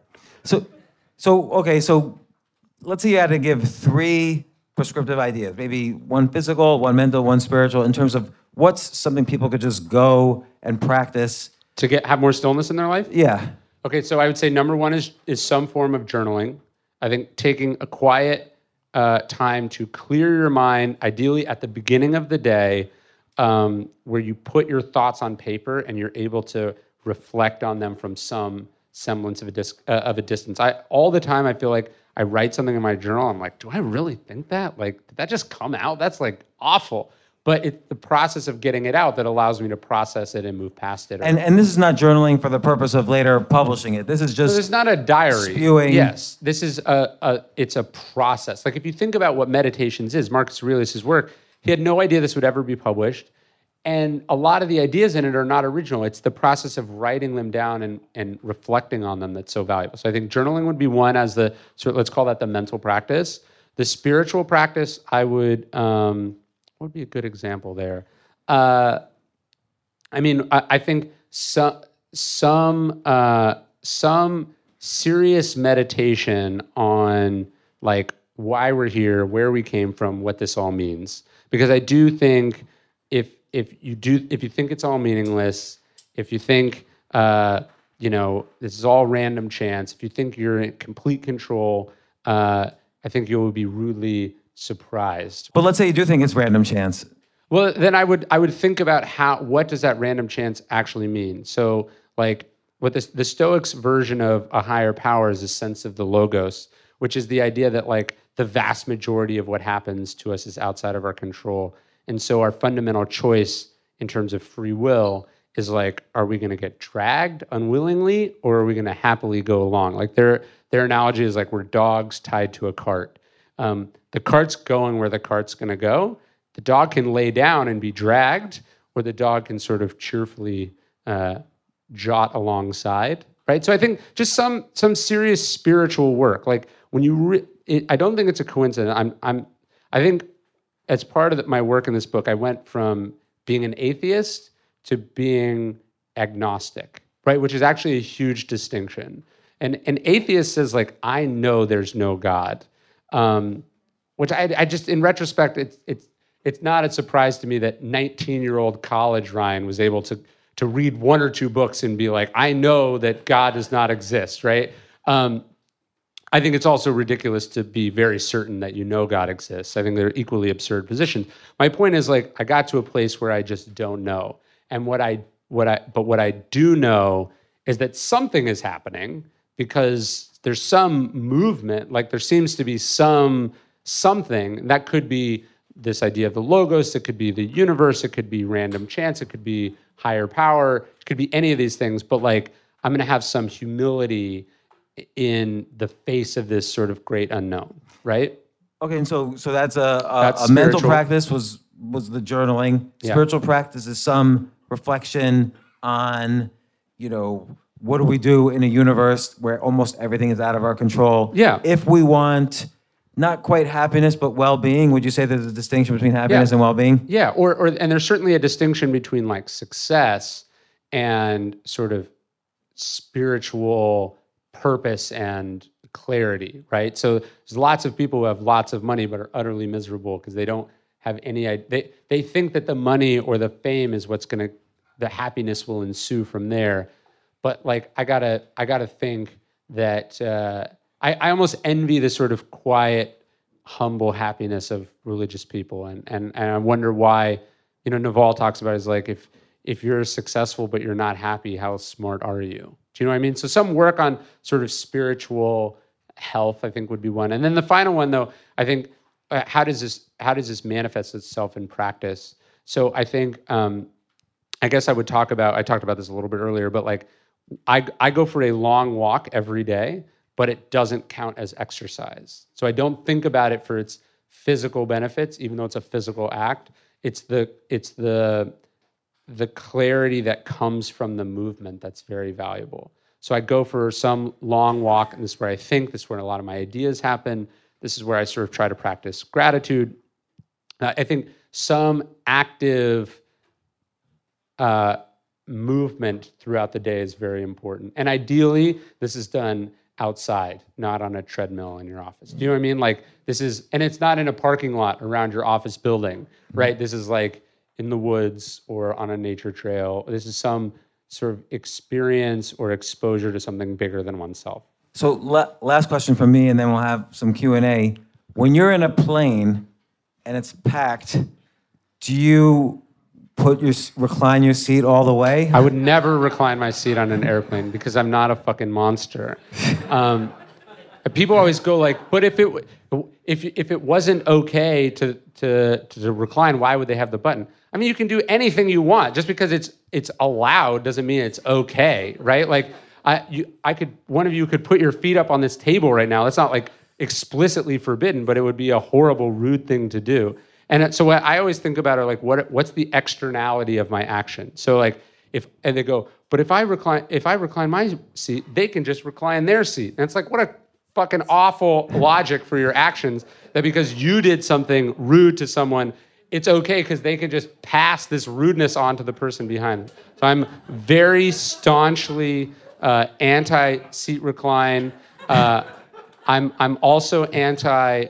So let's say you had to give 3 prescriptive ideas, maybe one physical, one mental, one spiritual, in terms of what's something people could just go and practice to have more stillness in their life? Yeah. Okay, so I would say number 1 is some form of journaling. I think taking a quiet time to clear your mind, ideally at the beginning of the day, where you put your thoughts on paper and you're able to reflect on them from some semblance of a distance. All the time I feel like I write something in my journal. I'm like, do I really think that? Like, did that just come out? That's like awful. But it's the process of getting it out that allows me to process it and move past it. And this is not journaling for the purpose of later publishing it. This is just it's not a diary. Spewing. Yes, this is it's a process. Like if you think about what meditations is, Marcus Aurelius' work, he had no idea this would ever be published. And a lot of the ideas in it are not original. It's the process of writing them down and reflecting on them that's so valuable. So I think journaling would be one as let's call that the mental practice. The spiritual practice, I would, what would be a good example there? I think some serious meditation on like why we're here, where we came from, what this all means. Because I do think if you think it's all meaningless, if you think this is all random chance, if you think you're in complete control, I think you will be rudely surprised. But let's say you do think it's random chance. Well, then I would think about what does that random chance actually mean? So like what the Stoics' version of a higher power is a sense of the logos, which is the idea that like the vast majority of what happens to us is outside of our control. And so our fundamental choice in terms of free will is like, are we going to get dragged unwillingly or are we going to happily go along? Like their analogy is like we're dogs tied to a cart. The cart's going where the cart's going to go. The dog can lay down and be dragged, or the dog can sort of cheerfully jot alongside, right? So I think just some serious spiritual work. Like when I don't think it's a coincidence. I think as part of my work in this book, I went from being an atheist to being agnostic, right? Which is actually a huge distinction. And an atheist says, like, I know there's no God, which I just, in retrospect, it's not a surprise to me that 19-year-old college Ryan was able to read 1 or 2 books and be like, I know that God does not exist, right? I think it's also ridiculous to be very certain that you know God exists. I think they're equally absurd positions. My point is like I got to a place where I just don't know. And what I do know is that something is happening because there's some movement, like there seems to be something that could be this idea of the logos, it could be the universe, it could be random chance, it could be higher power, it could be any of these things, but like I'm going to have some humility in the face of this sort of great unknown, right? Okay, and so that's a mental practice was the journaling. Yeah. Spiritual practice is some reflection on, what do we do in a universe where almost everything is out of our control? Yeah. If we want not quite happiness, but well-being, would you say there's a distinction between happiness and well-being? Yeah, and there's certainly a distinction between like success and sort of spiritual purpose and clarity, right? So there's lots of people who have lots of money but are utterly miserable because they don't have any idea. They think that the money or the fame is the happiness will ensue from there. But like I gotta think that I almost envy the sort of quiet, humble happiness of religious people, and I wonder why. Naval talks about it as like if you're successful but you're not happy, how smart are you? Do you know what I mean? So some work on sort of spiritual health, I think, would be one. And then the final one, though, I think, how does this manifest itself in practice? So I think I guess I talked about this a little bit earlier, but like I go for a long walk every day, but it doesn't count as exercise. So I don't think about it for its physical benefits, even though it's a physical act. It's the clarity that comes from the movement that's very valuable. So I go for some long walk, and this is where I think, this is where a lot of my ideas happen. This is where I sort of try to practice gratitude. I think some active movement throughout the day is very important. And ideally, this is done outside, not on a treadmill in your office. Do you know what I mean? Like and it's not in a parking lot around your office building, right? This is like in the woods or on a nature trail. This is some sort of experience or exposure to something bigger than oneself. So last question from me, and then we'll have some Q&A. When you're in a plane and it's packed, do you recline your seat all the way? I would never recline my seat on an airplane because I'm not a fucking monster. People always go like, but if it wasn't okay to recline, why would they have the button? I mean, you can do anything you want. Just because it's allowed doesn't mean it's okay, right? Like one of you could put your feet up on this table right now. That's not like explicitly forbidden, but it would be a horrible, rude thing to do. And so what I always think about are like, what's the externality of my action? So like, and they go, but if I recline my seat, they can just recline their seat. And it's like, what a fucking awful logic for your actions, that because you did something rude to someone, it's okay because they can just pass this rudeness on to the person behind them. So I'm very staunchly anti-seat recline. I'm also anti.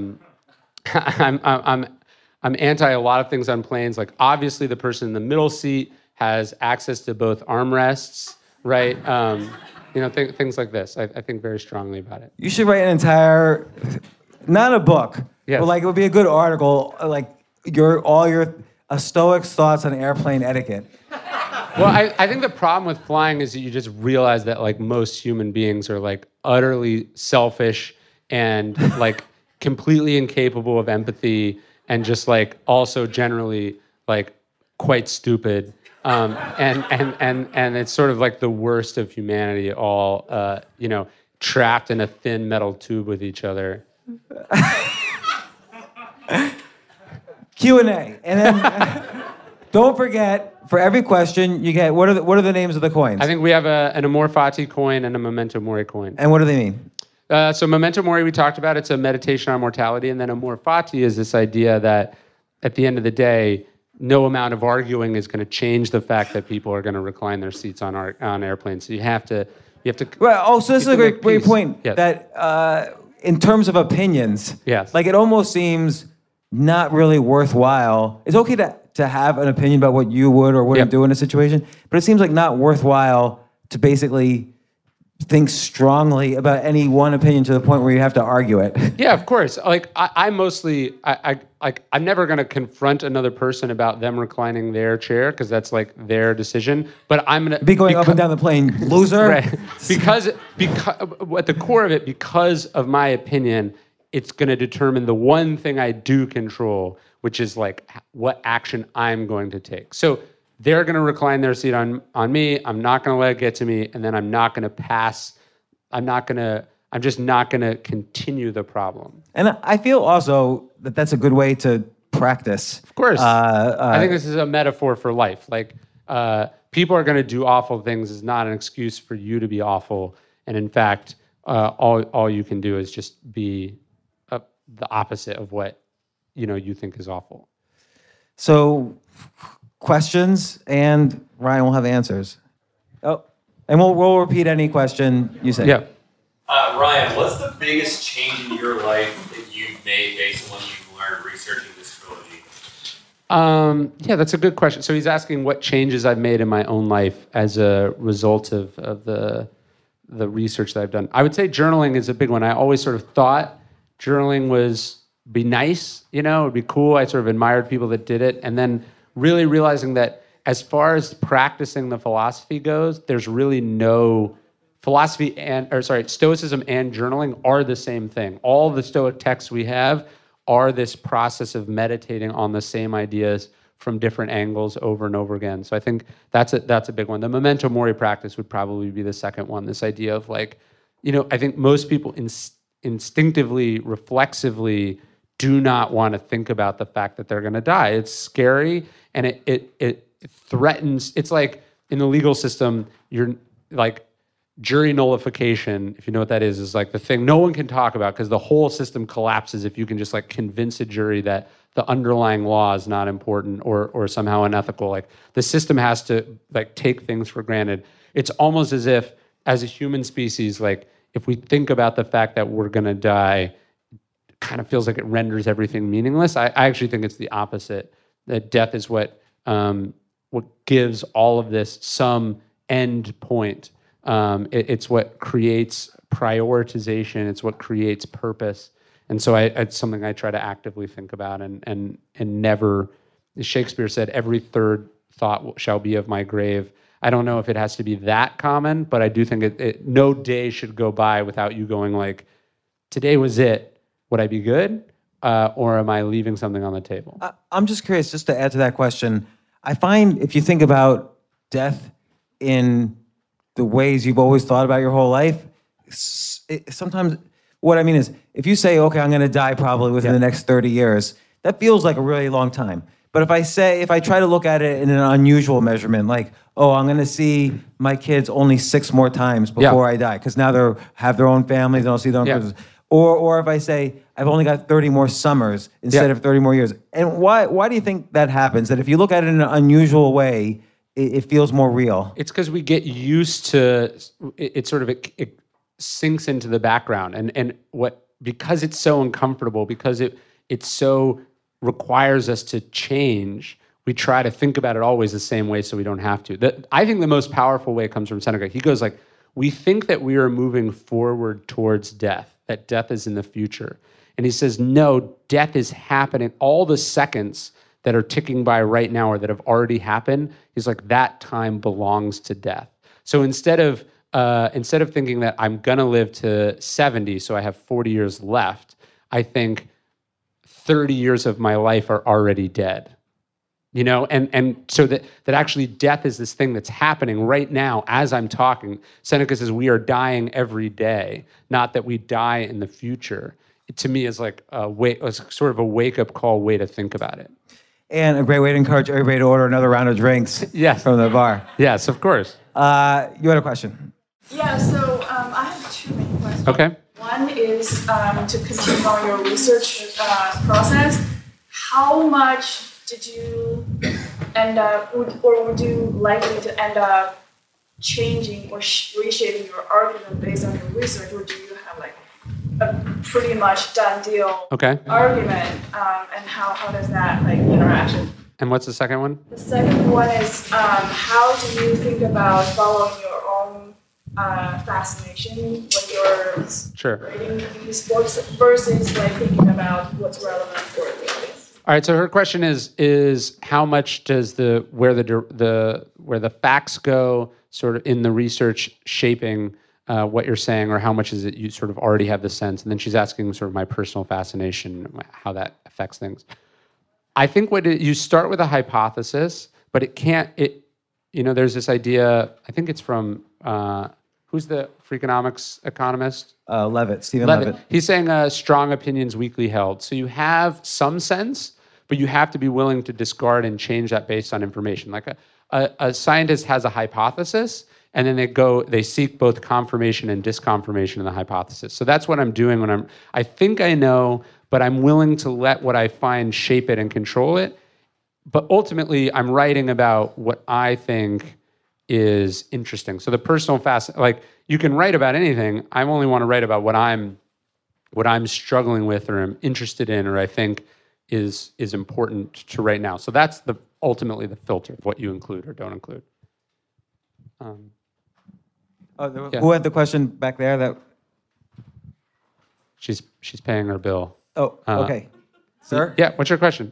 I'm anti a lot of things on planes. Like obviously the person in the middle seat has access to both armrests, right? Things like this. I think very strongly about it. You should write an entire, not a book, yes, but like it would be a good article, like a Stoic's thoughts on airplane etiquette. Well, I think the problem with flying is that you just realize that like most human beings are like utterly selfish and like completely incapable of empathy and just like also generally like quite stupid. And it's sort of like the worst of humanity, all trapped in a thin metal tube with each other. Q&A, and then don't forget, for every question you get, what are the names of the coins? I think we have an Amor Fati coin and a Memento Mori coin. And what do they mean? So Memento Mori, we talked about, it's a meditation on mortality, and then Amor Fati is this idea that at the end of the day, no amount of arguing is going to change the fact that people are going to recline their seats on airplanes. So you have to. Well, so this is a great point. Yes. That in terms of opinions, yes, like it almost seems not really worthwhile. It's okay to have an opinion about what you would or wouldn't do in a situation, but it seems like not worthwhile to basically think strongly about any one opinion to the point where you have to argue it. Yeah, of course. Like I'm never going to confront another person about them reclining their chair because that's like their decision. But I'm going to be going up and down the plane, loser. Right. Because at the core of it, because of my opinion, it's going to determine the one thing I do control, which is like what action I'm going to take. So they're going to recline their seat on me. I'm not going to let it get to me, and then I'm not going to pass. I'm just not going to continue the problem. And I feel also that that's a good way to practice. Of course. I think this is a metaphor for life. Like people are going to do awful things is not an excuse for you to be awful. And in fact, all you can do is just be the opposite of what you think is awful. So questions, and Ryan will have answers. Oh, and we'll repeat any question you say. Yeah. Ryan, what's the biggest change in your life that you've made based on what you've learned researching this trilogy? Yeah, that's a good question. So he's asking what changes I've made in my own life as a result of the research that I've done. I would say journaling is a big one. I always sort of thought journaling be nice, it would be cool. I sort of admired people that did it. And then really realizing that as far as practicing the philosophy goes, there's really no Stoicism and journaling are the same thing. All the Stoic texts we have are this process of meditating on the same ideas from different angles over and over again. So I think that's a big one. The memento mori practice would probably be the second one. This idea of like, I think most people instinctively, reflexively do not want to think about the fact that they're going to die. It's scary, and it threatens. It's like in the legal system, you're like jury nullification, if you know what that is like the thing no one can talk about because the whole system collapses if you can just like convince a jury that the underlying law is not important or somehow unethical. Like the system has to like take things for granted. It's almost as if, as a human species, like if we think about the fact that we're going to die, it kind of feels like it renders everything meaningless. I actually think it's the opposite. That death is what gives all of this some end point. It's what creates prioritization. It's what creates purpose. And so it's something I try to actively think about and never, as Shakespeare said, every third thought shall be of my grave. I don't know if it has to be that common, but I do think no day should go by without you going like, today was it. Would I be good? Or am I leaving something on the table? I'm just curious, just to add to that question, I find if you think about death in the ways you've always thought about your whole life, sometimes what I mean is, if you say, okay, I'm going to die probably within the next 30 years, that feels like a really long time. But if I try to look at it in an unusual measurement, like, oh, I'm going to see my kids only 6 more times before I die, because now they have their own families, and I'll see their own kids. Or if I say, I've only got 30 more summers instead of 30 more years. And why do you think that happens? That if you look at it in an unusual way, it feels more real? It's because we get used to it. Sort of it sinks into the background, and because it's so uncomfortable, because it so requires us to change, we try to think about it always the same way so we don't have to. I think the most powerful way comes from Seneca. He goes like, we think that we are moving forward towards death, that death is in the future. And he says, no, death is happening. All the seconds that are ticking by right now or that have already happened, he's like, that time belongs to death. So instead of thinking that I'm going to live to 70, so I have 40 years left, I think 30 years of my life are already dead. And so that actually death is this thing that's happening right now as I'm talking. Seneca says we are dying every day, not that we die in the future. It, to me, is like a sort of a wake-up call way to think about it. And a great way to encourage everybody to order another round of drinks from the bar. Yes, of course. You had a question. Yeah, so I have 2 main questions. Okay. One is to continue on your research process. How much did you end up, or would you likely to end up changing or reshaping your argument based on your research, or do you have like a pretty much done deal argument, and how does that like interact? And what's the second one? The second one is how do you think about following your own fascination when you're writing these books versus like thinking about what's relevant for the audience? All right. So her question is how much does where the facts go sort of in the research shaping what you're saying, or how much is it you sort of already have the sense? And then she's asking sort of my personal fascination, how that affects things. I think you start with a hypothesis, but there's this idea, I think it's from, who's the Freakonomics economist? Stephen Levitt. He's saying strong opinions weakly held. So you have some sense, but you have to be willing to discard and change that based on information. Like a scientist has a hypothesis, and then they seek both confirmation and disconfirmation in the hypothesis. So that's what I'm doing when I think I know, but I'm willing to let what I find shape it and control it. But ultimately, I'm writing about what I think is interesting. So the personal like you can write about anything. I only want to write about what I'm struggling with, or I'm interested in, or I think is important to right now. So that's ultimately the filter of what you include or don't include. Who had the question back there? She's paying her bill. Oh, okay. Sir? Yeah, what's your question?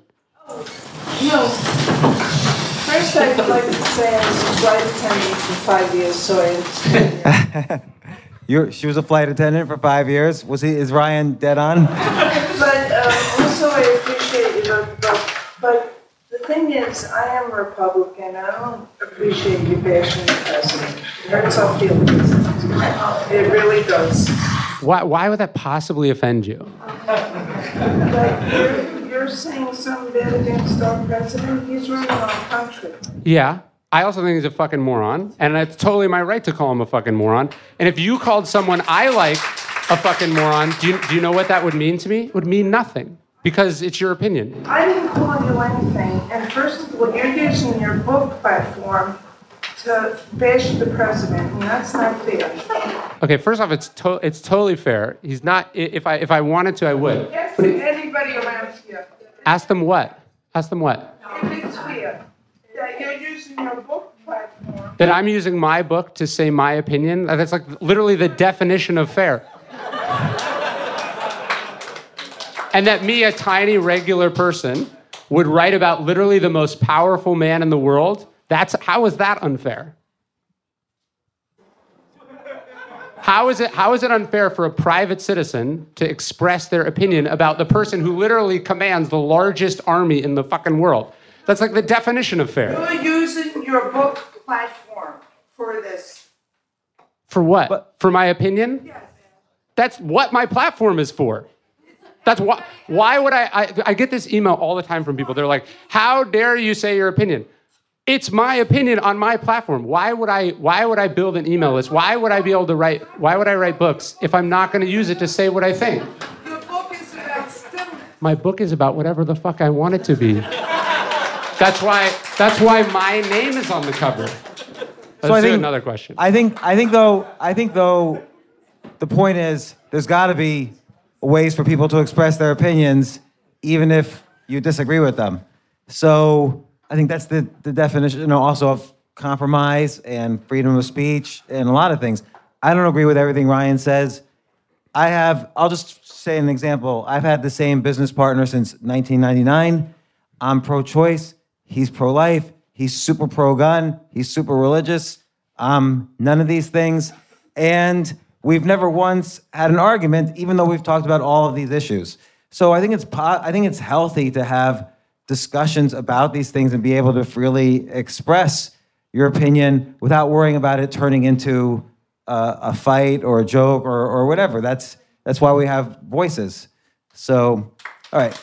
First I'd like to say I was a flight attendant for 5 years, so I understand. She was a flight attendant for 5 years? Is Ryan dead on? But also I appreciate your book. But the thing thing is, I am Republican. I don't appreciate you bashing the president. It hurts our feelings. It really does. Why would that possibly offend you? Like, you're saying something bad against our president. He's running our country. Yeah. I also think he's a fucking moron, and it's totally my right to call him a fucking moron. And if you called someone I like a fucking moron, do you know what that would mean to me? It would mean nothing, because it's your opinion. I didn't call you anything. And first of all, you're using your book platform to bash the president, and that's not fair. Okay, first off, it's totally fair. He's not. If I wanted to, I would. Ask anybody around here. Ask them what? Ask them what? If it's fair that you're using your book platform. That I'm using my book to say my opinion? That's like literally the definition of fair. And that me, a tiny regular person, would write about literally the most powerful man in the world? How is that unfair? How is it unfair for a private citizen to express their opinion about the person who literally commands the largest army in the fucking world? That's like the definition of fair. You're using your book platform for this. For what? For my opinion? Yes. That's what my platform is for. That's why would I get this email all the time from people. They're like, how dare you say your opinion? It's my opinion on my platform. Why would I build an email list? Why would I write books if I'm not going to use it to say what I think? Your book is about stillness. My book is about whatever the fuck I want it to be. That's why my name is on the cover. Let's do another question. I think though, the point is there's got to be ways for people to express their opinions, even if you disagree with them. So I think that's the definition, also of compromise and freedom of speech and a lot of things. I don't agree with everything Ryan says. I'll just say an example. I've had the same business partner since 1999. I'm pro-choice. He's pro-life. He's super pro-gun. He's super religious. None of these things. And we've never once had an argument, even though we've talked about all of these issues. So I think it's healthy to have discussions about these things and be able to freely express your opinion without worrying about it turning into a fight or a joke or whatever. That's why we have voices. So, all right.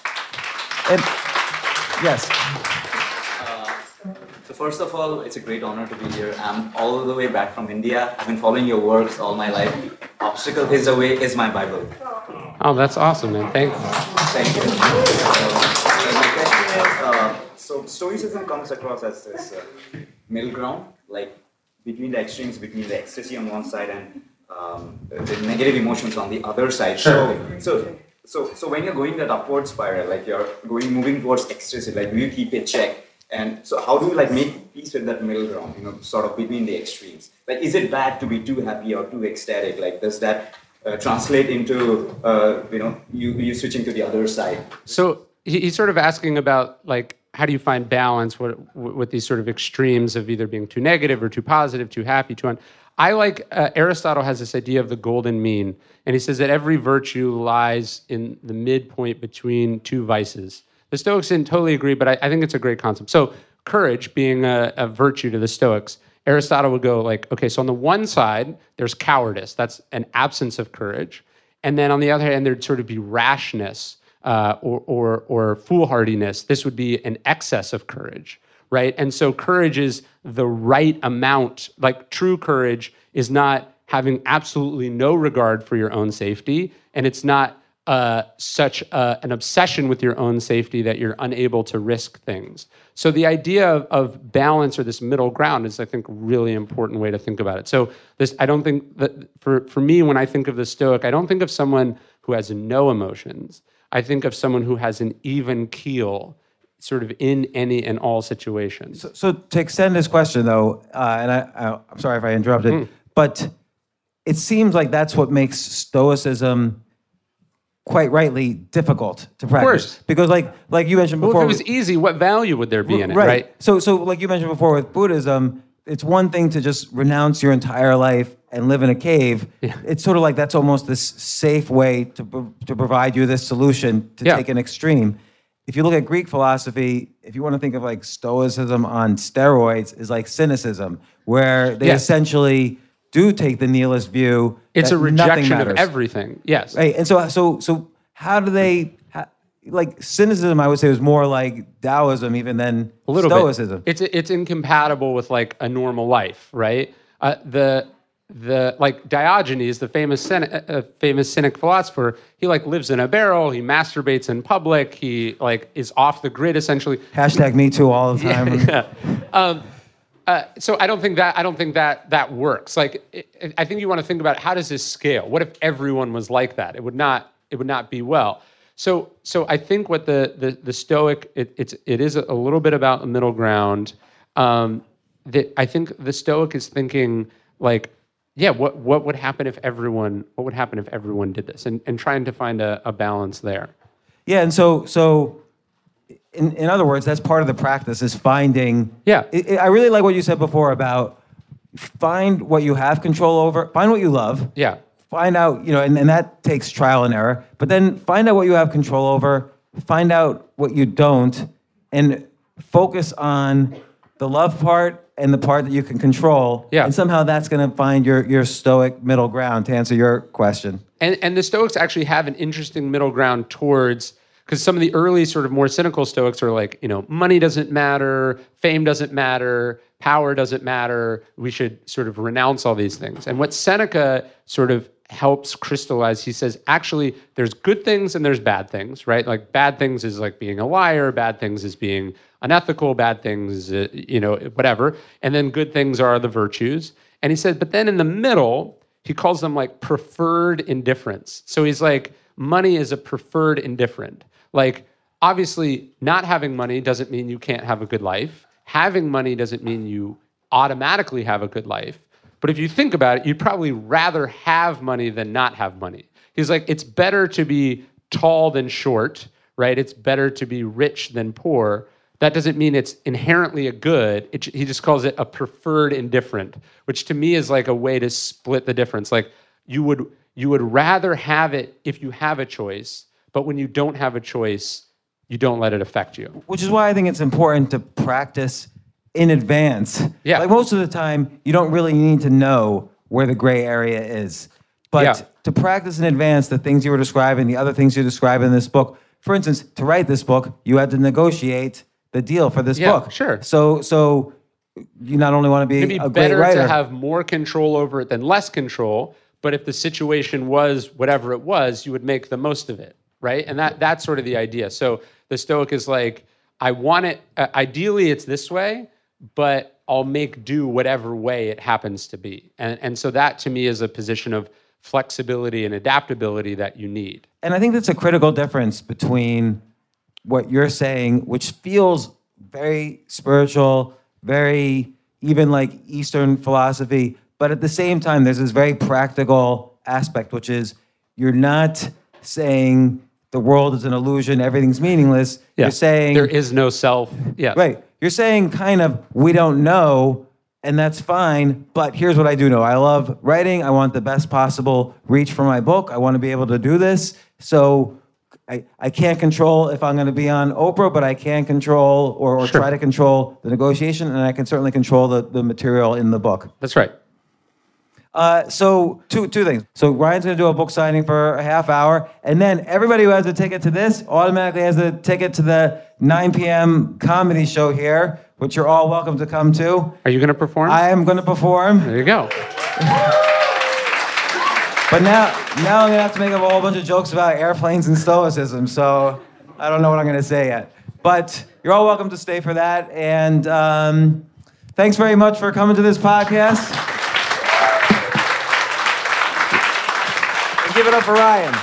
Yes. So first of all, it's a great honor to be here. I'm all the way back from India. I've been following your works all my life. Obstacle is the way is my Bible. Oh, that's awesome, man. Thank you. Thank you. My question is, so Stoicism comes across as this middle ground, like between the extremes, between the ecstasy on one side and the negative emotions on the other side. So when you're going that upward spiral, like you're moving towards ecstasy, like do you keep it check? And so how do you make peace with that middle ground, sort of between the extremes? Like, is it bad to be too happy or too ecstatic? Like, does that translate into, you switching to the other side? So he's sort of asking about, how do you find balance with these sort of extremes of either being too negative or too positive, too happy, too Aristotle has this idea of the golden mean, and he says that every virtue lies in the midpoint between two vices. The Stoics didn't totally agree, but I think it's a great concept. So courage being a virtue to the Stoics, Aristotle would go okay, so on the one side, there's cowardice. That's an absence of courage. And then on the other hand, there'd sort of be rashness or foolhardiness. This would be an excess of courage, right? And so courage is the right amount. True courage is not having absolutely no regard for your own safety, and it's not such an obsession with your own safety that you're unable to risk things. So the idea of balance or this middle ground is, I think, a really important way to think about it. So I don't think that for me, when I think of the Stoic, I don't think of someone who has no emotions. I think of someone who has an even keel sort of in any and all situations. So to extend this question, though, and I'm sorry if I interrupted, but it seems like that's what makes Stoicism quite rightly difficult to practice. Of course. Because like you mentioned before... Well, if it was easy, what value would there be in it, right? So like you mentioned before with Buddhism, it's one thing to just renounce your entire life and live in a cave. Yeah. It's sort of like that's almost this safe way to provide you this solution to take an extreme. if you look at Greek philosophy, if you want to think of like Stoicism on steroids, is like cynicism, where they essentially do take the nihilist view. It's that a rejection nothing of everything. Yes. Right. And so how do they, like cynicism, I would say, was more like Taoism even than A little Stoicism. bit. It's incompatible with like a normal life, right? The like Diogenes, the famous cynic philosopher, he like lives in a barrel, he masturbates in public, he like is off the grid essentially. Hashtag me too all the time. So I don't think that works. Like I think you want to think about how does this scale? What if everyone was like that? It would not be well. So I think what the Stoic it is a little bit about the middle ground. I think the Stoic is thinking like, yeah, what would happen if everyone did this, and trying to find a balance there. Yeah, and so in other words, that's part of the practice is finding. Yeah, I really like what you said before about find what you have control over, find what you love. Yeah. Find out, and that takes trial and error, but then find out what you have control over, find out what you don't, and focus on the love part and the part that you can control. Yeah. And somehow that's going to find your Stoic middle ground, to answer your question. And the Stoics actually have an interesting middle ground towards, because some of the early sort of more cynical Stoics are like, money doesn't matter, fame doesn't matter, power doesn't matter, we should sort of renounce all these things. And what Seneca sort of helps crystallize, he says, actually, there's good things and there's bad things, right? Like bad things is like being a liar, bad things is being unethical, bad things, whatever. And then good things are the virtues. And he said, but then in the middle, he calls them like preferred indifference. So he's like, money is a preferred indifferent. Like, obviously, not having money doesn't mean you can't have a good life. Having money doesn't mean you automatically have a good life. But if you think about it, you'd probably rather have money than not have money. He's like, it's better to be tall than short, right? It's better to be rich than poor. That doesn't mean it's inherently a good. He just calls it a preferred indifferent, which to me is like a way to split the difference. Like you would rather have it if you have a choice, but when you don't have a choice, you don't let it affect you. Which is why I think it's important to practice in advance. Yeah. Like most of the time, you don't really need to know where the gray area is. But to practice in advance the things you were describing, the other things you describe in this book. For instance, to write this book, you had to negotiate the deal for this book. Sure. So you not only want to be a great writer. Better to have more control over it than less control. But if the situation was whatever it was, you would make the most of it, right? And that's sort of the idea. So the Stoic is like, I want it, ideally it's this way, but I'll make do whatever way it happens to be. And so that to me is a position of flexibility and adaptability that you need. And I think that's a critical difference between what you're saying, which feels very spiritual, very even like Eastern philosophy, but at the same time, there's this very practical aspect, which is you're not saying the world is an illusion, everything's meaningless. Yeah. You're saying there is no self. Yeah. Right. You're saying kind of, we don't know, and that's fine, but here's what I do know. I love writing. I want the best possible reach for my book. I want to be able to do this. So I can't control if I'm going to be on Oprah, but I can control or try to control the negotiation, and I can certainly control the material in the book. That's right. So two things. So Ryan's going to do a book signing for a half hour, and then everybody who has a ticket to this automatically has a ticket to the 9 p.m. comedy show here, which you're all welcome to come to. Are you going to perform? I am going to perform. There you go. But now I'm going to have to make up a whole bunch of jokes about airplanes and stoicism, so I don't know what I'm going to say yet. But you're all welcome to stay for that, and thanks very much for coming to this podcast. Give it up for Ryan.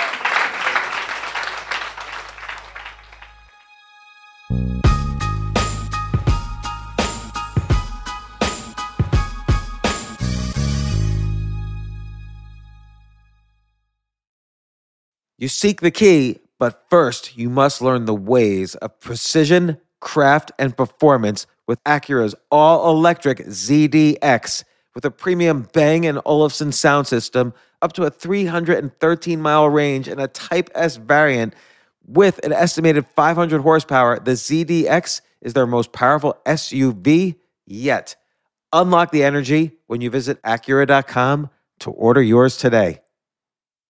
You seek the key, but first you must learn the ways of precision, craft, and performance with Acura's all-electric ZDX. With a premium Bang & Olufsen sound system, up to a 313-mile range, and a Type S variant With an estimated 500 horsepower, the ZDX is their most powerful SUV yet. Unlock the energy when you visit Acura.com to order yours today.